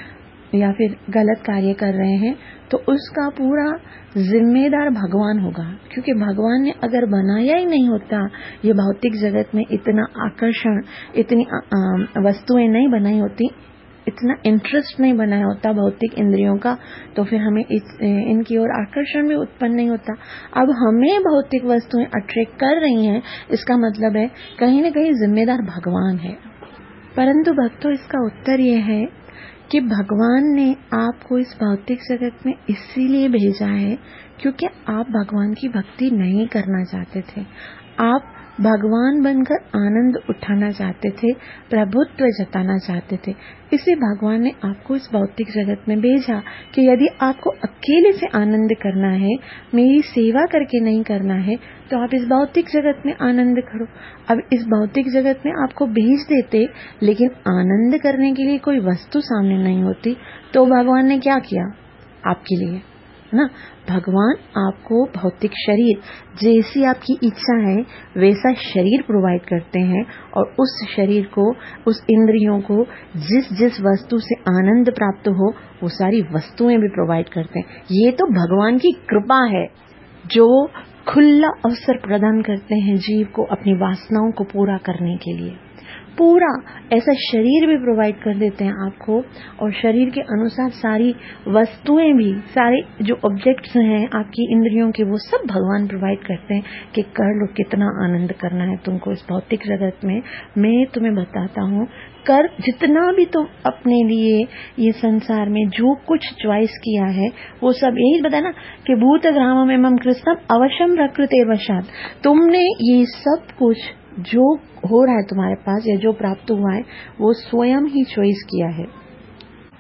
या फिर गलत कार्य कर रहे हैं तो उसका पूरा जिम्मेदार भगवान होगा। क्योंकि भगवान ने अगर बनाया ही नहीं होता, ये भौतिक जगत में इतना आकर्षण, इतनी वस्तुएं नहीं बनाई होती, इतना इंटरेस्ट नहीं बनाया होता भौतिक इंद्रियों का, तो फिर हमें इस, इनकी ओर आकर्षण भी उत्पन्न नहीं होता। अब हमें भौतिक वस्तुएं अट्रैक्ट कर रही हैं, इसका मतलब है कहीं न कहीं जिम्मेदार भगवान है। परंतु भक्तों, इसका उत्तर यह है कि भगवान ने आपको इस भौतिक जगत में इसीलिए भेजा है क्योंकि आप भगवान की भक्ति नहीं करना चाहते थे। आप भगवान बनकर आनंद उठाना चाहते थे, प्रभुत्व जताना चाहते थे। इसलिए भगवान ने आपको इस भौतिक जगत में भेजा कि यदि आपको अकेले से आनंद करना है, मेरी सेवा करके नहीं करना है, तो आप इस भौतिक जगत में आनंद करो। अब इस भौतिक जगत में आपको भेज देते, लेकिन आनंद करने के लिए कोई वस्तु सामने नहीं होती, तो भगवान ने क्या किया आपके लिए, है ना? भगवान आपको भौतिक शरीर, जैसी आपकी इच्छा है वैसा शरीर प्रोवाइड करते हैं, और उस शरीर को, उस इंद्रियों को जिस जिस वस्तु से आनंद प्राप्त हो वो सारी वस्तुएं भी प्रोवाइड करते हैं। ये तो भगवान की कृपा है जो खुला अवसर प्रदान करते हैं जीव को अपनी वासनाओं को पूरा करने के लिए। पूरा ऐसा शरीर भी प्रोवाइड कर देते हैं आपको, और शरीर के अनुसार सारी वस्तुएं भी, सारे जो ऑब्जेक्ट्स हैं आपकी इंद्रियों के, वो सब भगवान प्रोवाइड करते हैं कि कर लो, कितना आनंद करना है तुमको इस भौतिक जगत में, मैं तुम्हें बताता हूँ, कर जितना भी तुम अपने लिए ये संसार में जो कुछ चॉइस किया है वो सब यही बताना कि भूत ग्राम में मम कृष्णम अवश्यम प्रकृते वशात। तुमने ये सब कुछ जो हो रहा है तुम्हारे पास या जो प्राप्त हुआ है वो स्वयं ही चॉइस किया है।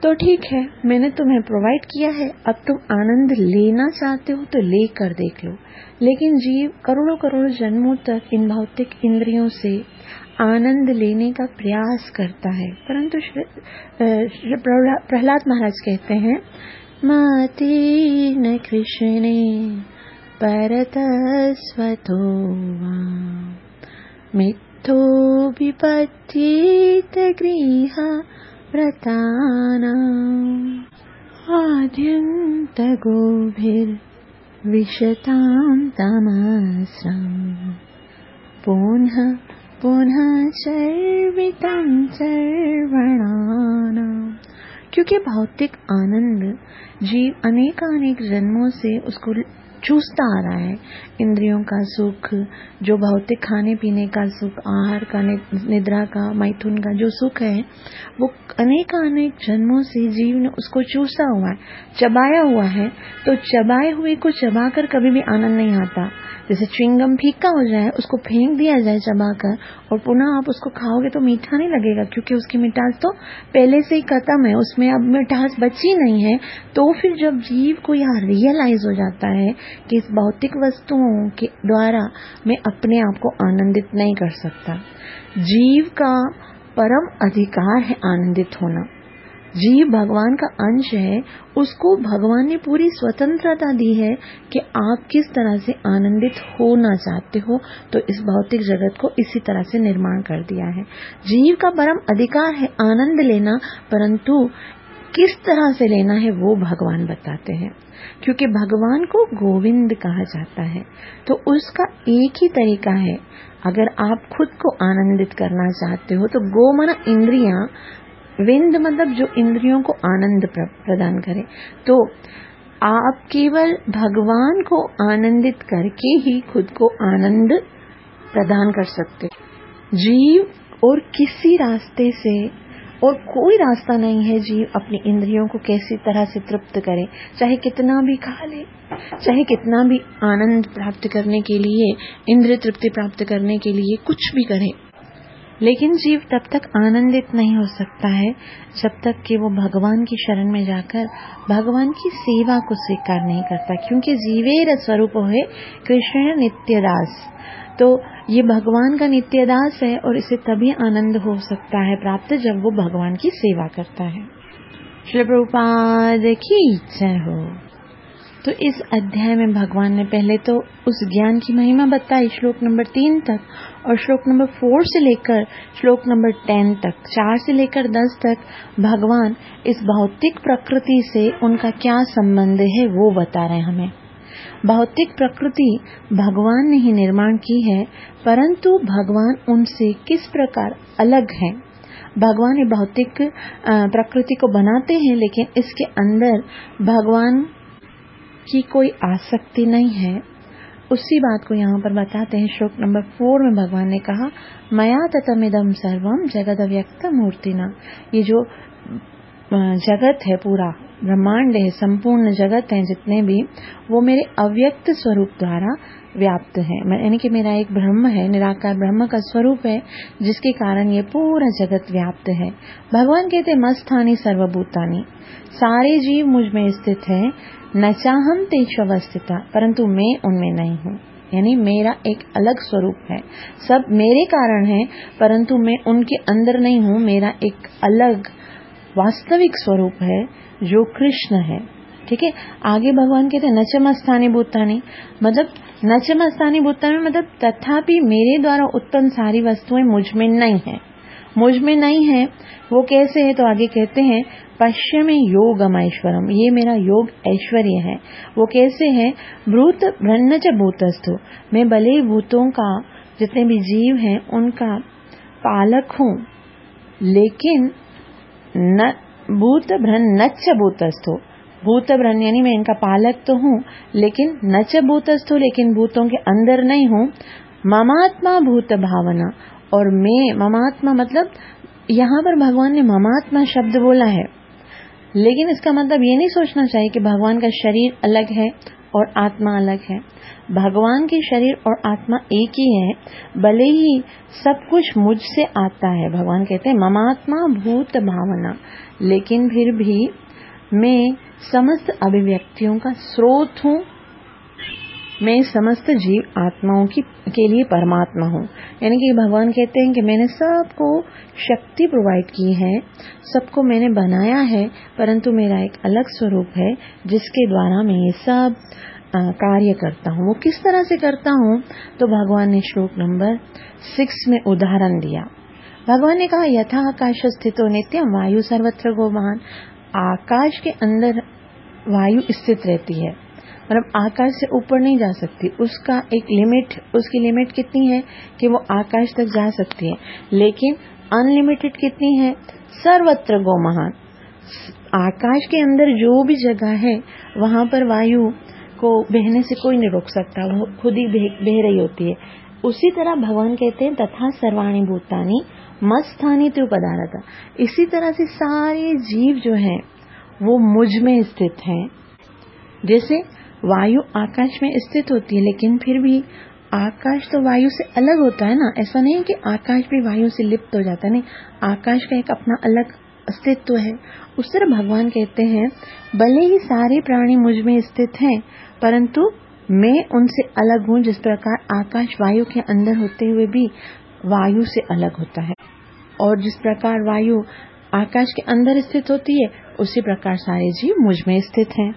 तो ठीक है, मैंने तुम्हें प्रोवाइड किया है, अब तुम आनंद लेना चाहते हो तो लेकर देख लो। लेकिन जीव करोड़ों करोड़ों जन्मों तक इन भौतिक इंद्रियों से आनंद लेने का प्रयास करता है, परंतु प्रहलाद महाराज कहते हैं, मातेन कृष्णे परतस्वतो मिथ्यो विपत्येत गृह व्रतानाम् आद्यन्तगोभिर्विशतां तमस्रम् पुनः पुनः चर्वितं सर्वणानाम्। क्योंकि भौतिक आनंद जीव अनेकानेक जन्मों से उसको चूसता आ रहा है। इंद्रियों का सुख, जो भौतिक खाने पीने का सुख, आहार का, निद्रा का, मैथुन का जो सुख है, वो अनेकानेक जन्मों से जीव ने उसको चूसा हुआ है, चबाया हुआ है। तो चबाए हुए को चबाकर कभी भी आनंद नहीं आता। जैसे च्युइंगम फीका हो जाए, उसको फेंक दिया जाए चबाकर, और पुनः आप उसको खाओगे तो मीठा नहीं लगेगा, क्योंकि उसकी मिठास तो पहले से ही खत्म है, उसमें अब मिठास बची नहीं है। तो फिर जब जीव को यह रियलाइज हो जाता है कि इस भौतिक वस्तुओं के द्वारा मैं अपने आप को आनंदित नहीं कर सकता। जीव का परम अधिकार है आनंदित होना। जीव भगवान का अंश है, उसको भगवान ने पूरी स्वतंत्रता दी है कि आप किस तरह से आनंदित होना चाहते हो, तो इस भौतिक जगत को इसी तरह से निर्माण कर दिया है। जीव का परम अधिकार है आनंद लेना, परंतु किस तरह से लेना है वो भगवान बताते हैं, क्योंकि भगवान को गोविंद कहा जाता है। तो उसका एक ही तरीका है। अगर आप खुद को आनंदित करना चाहते हो तो गो माना इंद्रियां, विंद मतलब जो इंद्रियों को आनंद प्रदान करे। तो आप केवल भगवान को आनंदित करके ही खुद को आनंद प्रदान कर सकते। जीव और किसी रास्ते से और कोई रास्ता नहीं है जीव अपनी इंद्रियों को कैसी तरह से तृप्त करे, चाहे कितना भी खा ले, चाहे कितना भी आनंद प्राप्त करने के लिए, इंद्रिय तृप्ति प्राप्त करने के लिए कुछ भी करे, लेकिन जीव तब तक आनंदित नहीं हो सकता है जब तक कि वो भगवान की शरण में जाकर भगवान की सेवा को स्वीकार नहीं करता। क्योंकि जीवेर स्वरूप है कृष्ण नित्यदास, तो ये भगवान का नित्यदास है और इसे तभी आनंद हो सकता है प्राप्त जब वो भगवान की सेवा करता है। श्री प्रभुपाद की जय हो। तो इस अध्याय में भगवान ने पहले तो उस ज्ञान की महिमा बताई श्लोक नंबर तीन तक, और श्लोक नंबर फोर से लेकर श्लोक नंबर टेन तक, चार से लेकर दस तक भगवान इस भौतिक प्रकृति से उनका क्या संबंध है वो बता रहे हैं हमें। भौतिक प्रकृति भगवान ने ही निर्माण की है, परंतु भगवान उनसे किस प्रकार अलग है। भगवान ये भौतिक प्रकृति को बनाते हैं, लेकिन इसके अंदर भगवान की कोई आसक्ति नहीं है। उसी बात को यहाँ पर बताते हैं। श्लोक नंबर फोर में भगवान ने कहा, मया ततमिदं सर्वम जगद अव्यक्त मूर्तिना। ये जो जगत है, पूरा ब्रह्मांड है, संपूर्ण जगत है जितने भी, वो मेरे अव्यक्त स्वरूप द्वारा व्याप्त है। यानी कि मेरा एक ब्रह्म है, निराकार ब्रह्म का स्वरूप है, जिसके कारण ये पूरा जगत व्याप्त है। भगवान कहते मस्थानी सर्वभूतानी, सारे जीव मुझ में स्थित है। न चाहम तेषु अवस्थिता, परंतु मैं उनमें नहीं हूँ। यानी मेरा एक अलग स्वरूप है, सब मेरे कारण है, परंतु मैं उनके अंदर नहीं हूँ। मेरा एक अलग वास्तविक स्वरूप है जो कृष्ण है। ठीक है, आगे भगवान कहते हैं नचमस्थानी भूतानी, मतलब नचमस्थानी भूतानी मतलब तथापि मेरे द्वारा उत्पन्न सारी वस्तुएं मुझ में नहीं है। मुझ में नहीं है वो कैसे है, तो आगे कहते हैं पश्य में योगम ऐश्वरम, ये मेरा योग ऐश्वर्य है। वो कैसे है, भूत ब्रह्म च भूतस्थो, मैं भले भूतों का, जितने भी जीव हैं उनका पालक हूँ, लेकिन न भूत भ्रन नच्च भूतस्थो, भूत भ्रन यानी मैं इनका पालक तो हूँ, लेकिन नच भूतस्थो, लेकिन भूतों के अंदर नहीं हूँ। ममात्मा भूत भावना, और मैं ममात्मा मतलब यहाँ पर भगवान ने ममात्मा शब्द बोला है, लेकिन इसका मतलब ये नहीं सोचना चाहिए कि भगवान का शरीर अलग है और आत्मा अलग है। भगवान के शरीर और आत्मा एक ही है, भले ही सब कुछ मुझसे आता है। भगवान कहते हैं ममात्मा भूत भावना, लेकिन फिर भी मैं समस्त अभिव्यक्तियों का स्रोत हूँ। मैं समस्त जीव आत्माओं की के लिए परमात्मा हूँ। यानी कि भगवान कहते हैं कि मैंने सबको शक्ति प्रोवाइड की है, सबको मैंने बनाया है, परंतु मेरा एक अलग स्वरूप है जिसके द्वारा मैं ये सब कार्य करता हूँ। वो किस तरह से करता हूँ, तो भगवान ने श्लोक नंबर सिक्स में उदाहरण दिया। भगवान ने कहा यथा आकाश स्थितो नित्यम वायु सर्वत्र गौमान। आकाश के अंदर वायु स्थित रहती है, मतलब आकाश से ऊपर नहीं जा सकती। उसका एक लिमिट, उसकी लिमिट कितनी है कि वो आकाश तक जा सकती है, लेकिन अनलिमिटेड कितनी है, सर्वत्र गौमहान। आकाश के अंदर जो भी जगह है वहां पर वायु को बहने से कोई नहीं रोक सकता, वो खुद ही बह, बह रही होती है। उसी तरह भगवान कहते हैं तथा सर्वाणि भूतानि मत्स्थानि त्युपधारता। इसी तरह से सारे जीव जो हैं वो मुझ में स्थित हैं। जैसे वायु आकाश में स्थित होती है, लेकिन फिर भी आकाश तो वायु से अलग होता है ना। ऐसा नहीं है कि आकाश भी वायु से लिप्त हो जाता है, नहीं, आकाश का एक अपना अलग अस्तित्व है। उस तरह भगवान कहते हैं भले ही सारे प्राणी मुझ में स्थित हैं, परंतु मैं उनसे अलग हूँ। जिस प्रकार आकाश वायु के अंदर होते हुए भी वायु से अलग होता है, और जिस प्रकार वायु आकाश के अंदर स्थित होती है, उसी प्रकार सारे जीव मुझ में स्थित हैं।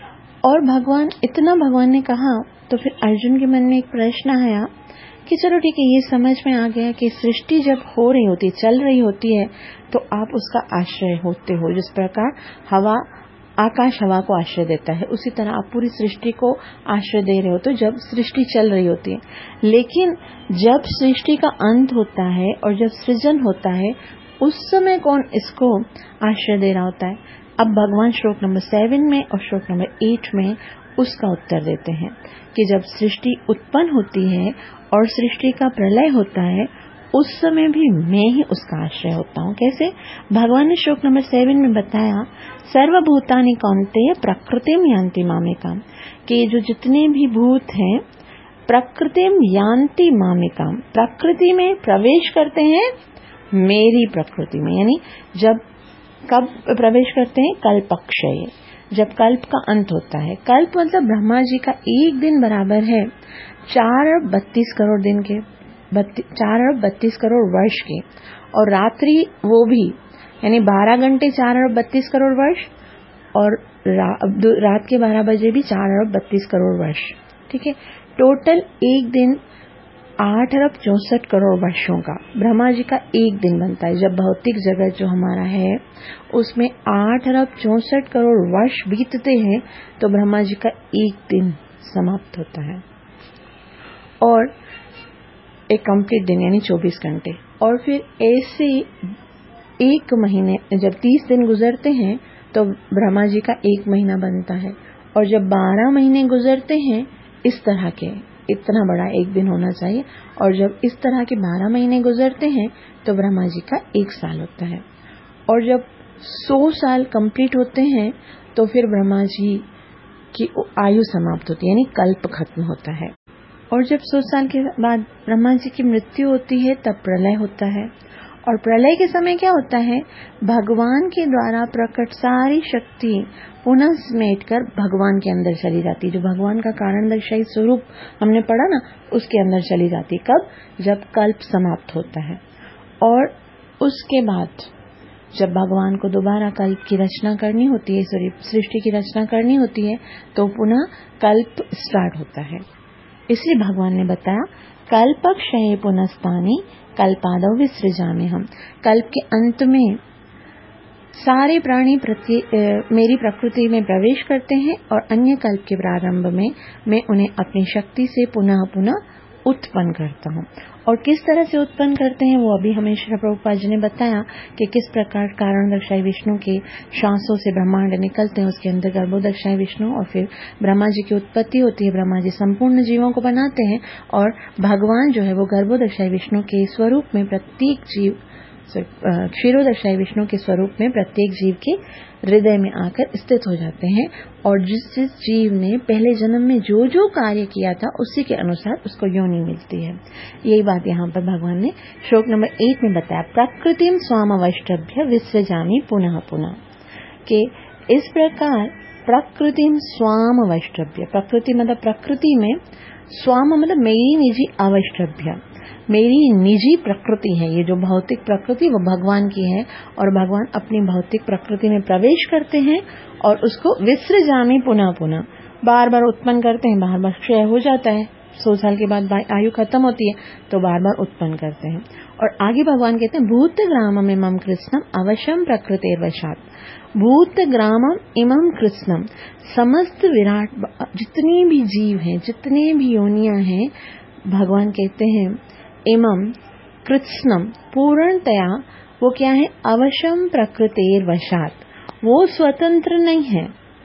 और भगवान इतना भगवान ने कहा तो फिर अर्जुन के मन में एक प्रश्न आया कि चलो ठीक है, ये समझ में आ गया कि सृष्टि जब हो रही होती, चल रही होती है, तो आप उसका आश्रय होते हो। जिस प्रकार हवा, आकाश हवा को आश्रय देता है, उसी तरह आप पूरी सृष्टि को आश्रय दे रहे हो तो जब सृष्टि चल रही होती है। लेकिन जब सृष्टि का अंत होता है और जब सृजन होता है, उस समय कौन इसको आश्रय दे रहा होता है? अब भगवान श्लोक नंबर सेवन में और श्लोक नंबर एट में उसका उत्तर देते हैं कि जब सृष्टि उत्पन्न होती है और सृष्टि का प्रलय होता है, उस समय भी मैं ही उसका आश्रय होता हूँ। कैसे? भगवान ने श्लोक नंबर सेवन में बताया सर्वभूतानि कौन्तेय प्रकृतिम यान्ति मामेकाम, कि जो जितने भी भूत हैं प्रकृतिम यान्ति मामेकाम, प्रकृति में प्रवेश करते हैं मेरी प्रकृति में। यानी जब कब प्रवेश करते हैं? कल्पक्षय, जब कल्प का अंत होता है। कल्प मतलब ब्रह्मा जी का एक दिन बराबर है चार अरब बत्तीस करोड़ दिन के, चार अरब बत्तीस करोड़ वर्ष के, और रात्रि वो भी, यानी बारह घंटे चार अरब बत्तीस करोड़ वर्ष, और रा, रात के बारह बजे भी चार अरब बत्तीस करोड़ वर्ष। ठीक है, टोटल एक दिन आठ अरब चौसठ करोड़ वर्षों का ब्रह्मा जी का एक दिन बनता है। जब भौतिक जगत जो हमारा है उसमें आठ अरब चौसठ करोड़ वर्ष बीतते हैं, तो ब्रह्मा जी का एक दिन समाप्त होता है, और एक कंप्लीट दिन यानी चौबीस घंटे। और फिर ऐसे एक महीने, जब तीस दिन गुजरते हैं तो ब्रह्मा जी का एक महीना बनता है, और जब बारह महीने गुजरते हैं, इस तरह के, इतना बड़ा एक दिन होना चाहिए, और जब इस तरह के बारह महीने गुजरते हैं तो ब्रह्मा जी का एक साल होता है। और जब सौ साल कंप्लीट होते हैं तो फिर ब्रह्मा जी की आयु समाप्त होती है, यानी कल्प खत्म होता है। और जब सौ साल के बाद ब्रह्मा जी की मृत्यु होती है, तब प्रलय होता है। और प्रलय के समय क्या होता है? भगवान के द्वारा प्रकट सारी शक्ति पुनः समेट कर भगवान के अंदर चली जाती है। जो भगवान का कारण दर्शाई स्वरूप हमने पढ़ा ना, उसके अंदर चली जाती। कब? जब कल्प समाप्त होता है। और उसके बाद जब भगवान को दोबारा कल्प की रचना करनी होती है, सॉरी सृष्टि की रचना करनी होती है, तो पुनः कल्प स्टार्ट होता है। इसलिए भगवान ने बताया कल्पक्षये पुनस्तानि कल्पादौ विसृजामि हम। कल्प के अंत में सारे प्राणी प्रति मेरी प्रकृति में प्रवेश करते हैं, और अन्य कल्प के प्रारंभ में मैं उन्हें अपनी शक्ति से पुनः पुनः उत्पन्न करता हूँ। और किस तरह से उत्पन्न करते हैं वो अभी हमें श्री प्रभुपाद जी ने बताया कि किस प्रकार कारण दर्शाई विष्णु के श्वासों से ब्रह्मांड निकलते हैं, उसके अंदर गर्भोदर्शाई विष्णु, और फिर ब्रह्मा जी की उत्पत्ति होती है। ब्रह्मा जी संपूर्ण जीवों को बनाते हैं, और भगवान जो है वो गर्भोदर्शाई विष्णु के स्वरूप में प्रत्येक जीव क्षीरोदशाई विष्णु के स्वरूप में प्रत्येक जीव के हृदय में आकर स्थित हो जाते हैं और जिस जिस जीव ने पहले जन्म में जो जो कार्य किया था उसी के अनुसार उसको योनि मिलती है। यही बात यहाँ पर भगवान ने श्लोक नंबर एट में बताया, प्रकृतिम स्वामवष्टभ्य विसृजामि पुनः पुनः, कि इस प्रकार प्रकृतिम स्वामवष्टभ्य, प्रकृति मतलब प्रकृति में, स्वाम मतलब मेरी निजी अवष्टभ्य, मेरी निजी प्रकृति है। ये जो भौतिक प्रकृति वो भगवान की है और भगवान अपनी भौतिक प्रकृति में प्रवेश करते हैं और उसको विसृजामि पुनः पुनः, बार बार उत्पन्न करते हैं, बार बार क्षय हो जाता है, सौ साल के बाद आयु खत्म होती है तो बार बार उत्पन्न करते हैं। और आगे भगवान कहते हैं, भूत ग्रामम इमं कृष्णम अवश्यम प्रकृतिर्वशात्, भूत ग्रामम इमं कृष्णम, समस्त विराट जितनी भी जीव हैं, जितने भी योनियां हैं, भगवान कहते हैं इमं कृष्णम, पूर्णतया वो क्या है, अवश्यम प्रकृतिर्वशात्, वो स्वतंत्र नहीं है,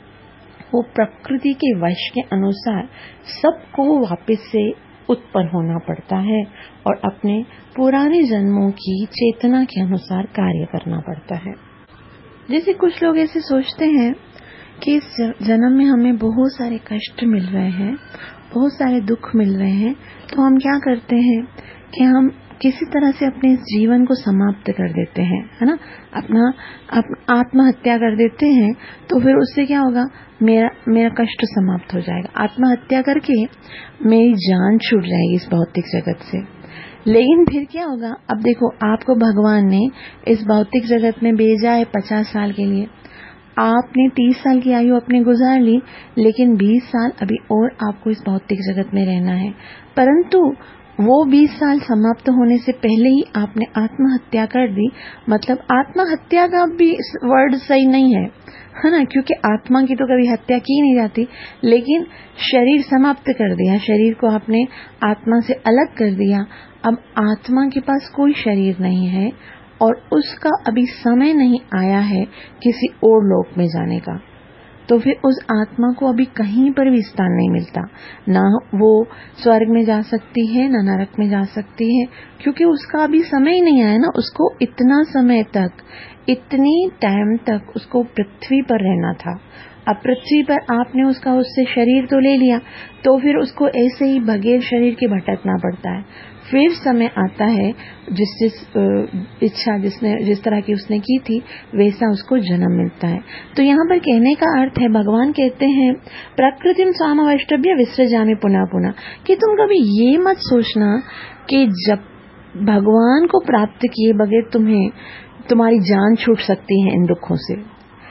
वो प्रकृति के वश के अनुसार सबको वापस से उत्पन्न होना पड़ता है और अपने पुराने जन्मों की चेतना के अनुसार कार्य करना पड़ता है। जैसे कुछ लोग ऐसे सोचते हैं कि इस जन्म में हमें बहुत सारे कष्ट मिल रहे हैं, बहुत सारे दुख मिल रहे हैं, तो हम क्या करते हैं कि हम किसी तरह से अपने जीवन को समाप्त कर देते हैं, है ना, अपना अप, आत्महत्या कर देते हैं। तो फिर उससे क्या होगा, मेरा मेरा कष्ट समाप्त हो जाएगा, आत्महत्या करके मेरी जान छूट जाएगी इस भौतिक जगत से। लेकिन फिर क्या होगा, अब देखो आपको भगवान ने इस भौतिक जगत में भेजा है पचास साल के लिए, आपने तीस साल की आयु अपने गुजार ली, लेकिन बीस साल अभी और आपको इस भौतिक जगत में रहना है। परंतु वो बीस साल समाप्त होने से पहले ही आपने आत्महत्या कर दी, मतलब आत्महत्या का भी वर्ड सही नहीं है, है ना, क्योंकि आत्मा की तो कभी हत्या की नहीं जाती, लेकिन शरीर समाप्त कर दिया, शरीर को आपने आत्मा से अलग कर दिया। अब आत्मा के पास कोई शरीर नहीं है और उसका अभी समय नहीं आया है किसी और लोक में जाने का, तो फिर उस आत्मा को अभी कहीं पर भी स्थान नहीं मिलता, ना वो स्वर्ग में जा सकती है ना नरक में जा सकती है, क्योंकि उसका अभी समय ही नहीं आया ना। उसको इतना समय तक, इतनी टाइम तक उसको पृथ्वी पर रहना था। अब पृथ्वी पर आपने उसका उससे शरीर तो ले लिया, तो फिर उसको ऐसे ही बगैर शरीर के भटकना पड़ता है। फिर समय आता है जिस जिस इच्छा जिसने जिस तरह की उसने की थी वैसा उसको जन्म मिलता है। तो यहाँ पर कहने का अर्थ है, भगवान कहते हैं प्रकृतिम स्वामवष्टभ्य विसृजामि पुनः पुनः, कि तुम कभी ये मत सोचना कि जब भगवान को प्राप्त किए बगैर तुम्हें तुम्हारी जान छूट सकती है इन दुखों से।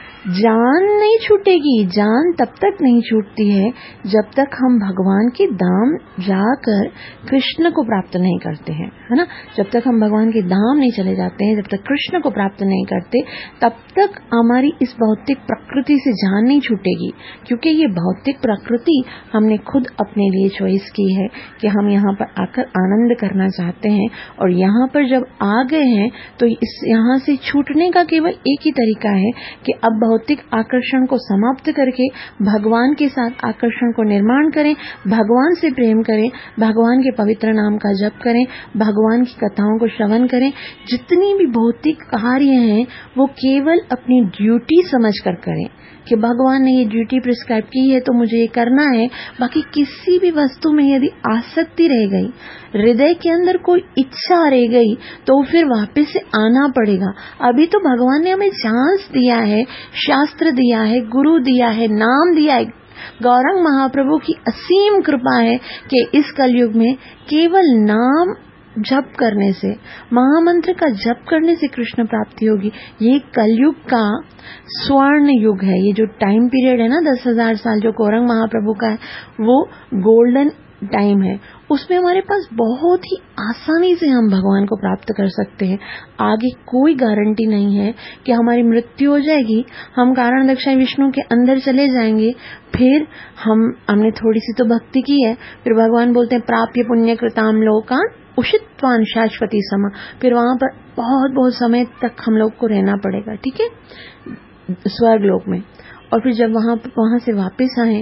जान नहीं छूटेगी, जान तब तक नहीं छूटती है जब तक हम भगवान के धाम जाकर कृष्ण को प्राप्त नहीं करते हैं, है ना। जब तक हम भगवान के धाम नहीं चले जाते हैं, जब तक कृष्ण को प्राप्त नहीं करते, तब तक हमारी इस भौतिक प्रकृति से जान नहीं छूटेगी, क्योंकि ये भौतिक प्रकृति हमने खुद अपने लिए चॉइस की है कि हम यहाँ पर आकर आनंद करना चाहते हैं। और यहाँ पर जब आ गए हैं तो इस यहाँ से छूटने का केवल एक ही तरीका है कि अब भौतिक आकर्षण को समाप्त करके भगवान के साथ आकर्षण को निर्माण करें, भगवान से प्रेम करें, भगवान के पवित्र नाम का जप करें, भगवान की कथाओं को श्रवण करें। जितनी भी भौतिक कार्य हैं वो केवल अपनी ड्यूटी समझकर करें कि भगवान ने ये ड्यूटी प्रिस्क्राइब की है तो मुझे ये करना है। बाकी किसी भी वस्तु में यदि आसक्ति रह गई, हृदय के अंदर कोई इच्छा रह गई, तो फिर वापस से आना पड़ेगा। अभी तो भगवान ने हमें चांस दिया है, शास्त्र दिया है, गुरु दिया है, नाम दिया है। गौरंग महाप्रभु की असीम कृपा है कि इस कलयुग में केवल नाम जप करने से, महामंत्र का जप करने से कृष्ण प्राप्ति होगी। ये कलयुग का स्वर्ण युग है। ये जो टाइम पीरियड है ना, दस हजार साल जो गौरंग महाप्रभु का है, वो गोल्डन टाइम है। उसमें हमारे पास बहुत ही आसानी से हम भगवान को प्राप्त कर सकते हैं। आगे कोई गारंटी नहीं है कि हमारी मृत्यु हो जाएगी, हम कारण दक्षाई विष्णु के अंदर चले जाएंगे, फिर हम हमने थोड़ी सी तो भक्ति की है, फिर भगवान बोलते हैं प्राप्य पुण्य कृताम लोकान उषित्वान शाश्वती समा, फिर वहां पर बहुत बहुत समय तक हम लोग को रहना पड़ेगा, ठीक है, स्वर्ग लोक में। और फिर जब वहां वहां से वापस आए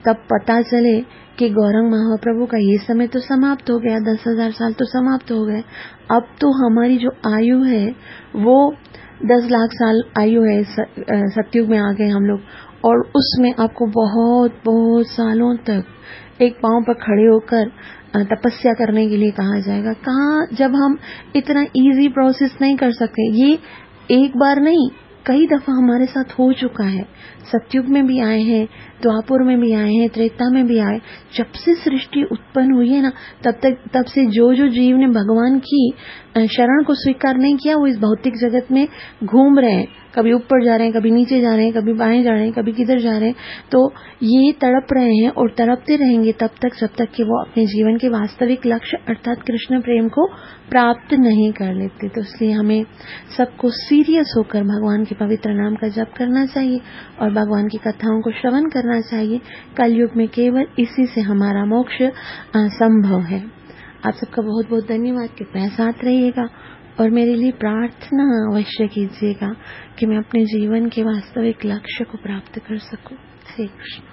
तब पता चले कि गौरंग महाप्रभु का ये समय तो समाप्त हो गया, दस हजार साल तो समाप्त हो गए, अब तो हमारी जो आयु है वो दस लाख साल आयु है, सतयुग में आ गए हम लोग, और उसमें आपको बहुत बहुत सालों तक एक पांव पर खड़े होकर तपस्या करने के लिए कहा जाएगा। कहाँ, जब हम इतना इजी प्रोसेस नहीं कर सकते। ये एक बार नहीं, कई दफा हमारे साथ हो चुका है। सतयुग में भी आए हैं, द्वापर में भी आए हैं, त्रेता में भी आए। जब से सृष्टि उत्पन्न हुई है ना, तब तक तब से जो जो जीव ने भगवान की शरण को स्वीकार नहीं किया, वो इस भौतिक जगत में घूम रहे हैं। कभी ऊपर जा रहे हैं, कभी नीचे जा रहे हैं, कभी बाएं जा रहे हैं, कभी किधर जा रहे हैं। तो ये तड़प रहे हैं और तड़पते रहेंगे तब तक, जब तक कि वो अपने जीवन के वास्तविक लक्ष्य अर्थात कृष्ण प्रेम को प्राप्त नहीं कर लेते। तो इसलिए हमें सबको सीरियस होकर भगवान के पवित्र नाम का जप करना चाहिए और भगवान की कथाओं को श्रवण करना चाहिए। कलयुग में केवल इसी से हमारा मोक्ष संभव है। आप सबका बहुत बहुत धन्यवाद। कृपया साथ रहिएगा और मेरे लिए प्रार्थना अवश्य कीजिएगा कि मैं अपने जीवन के वास्तविक लक्ष्य को प्राप्त कर सकूं। हरे कृष्ण।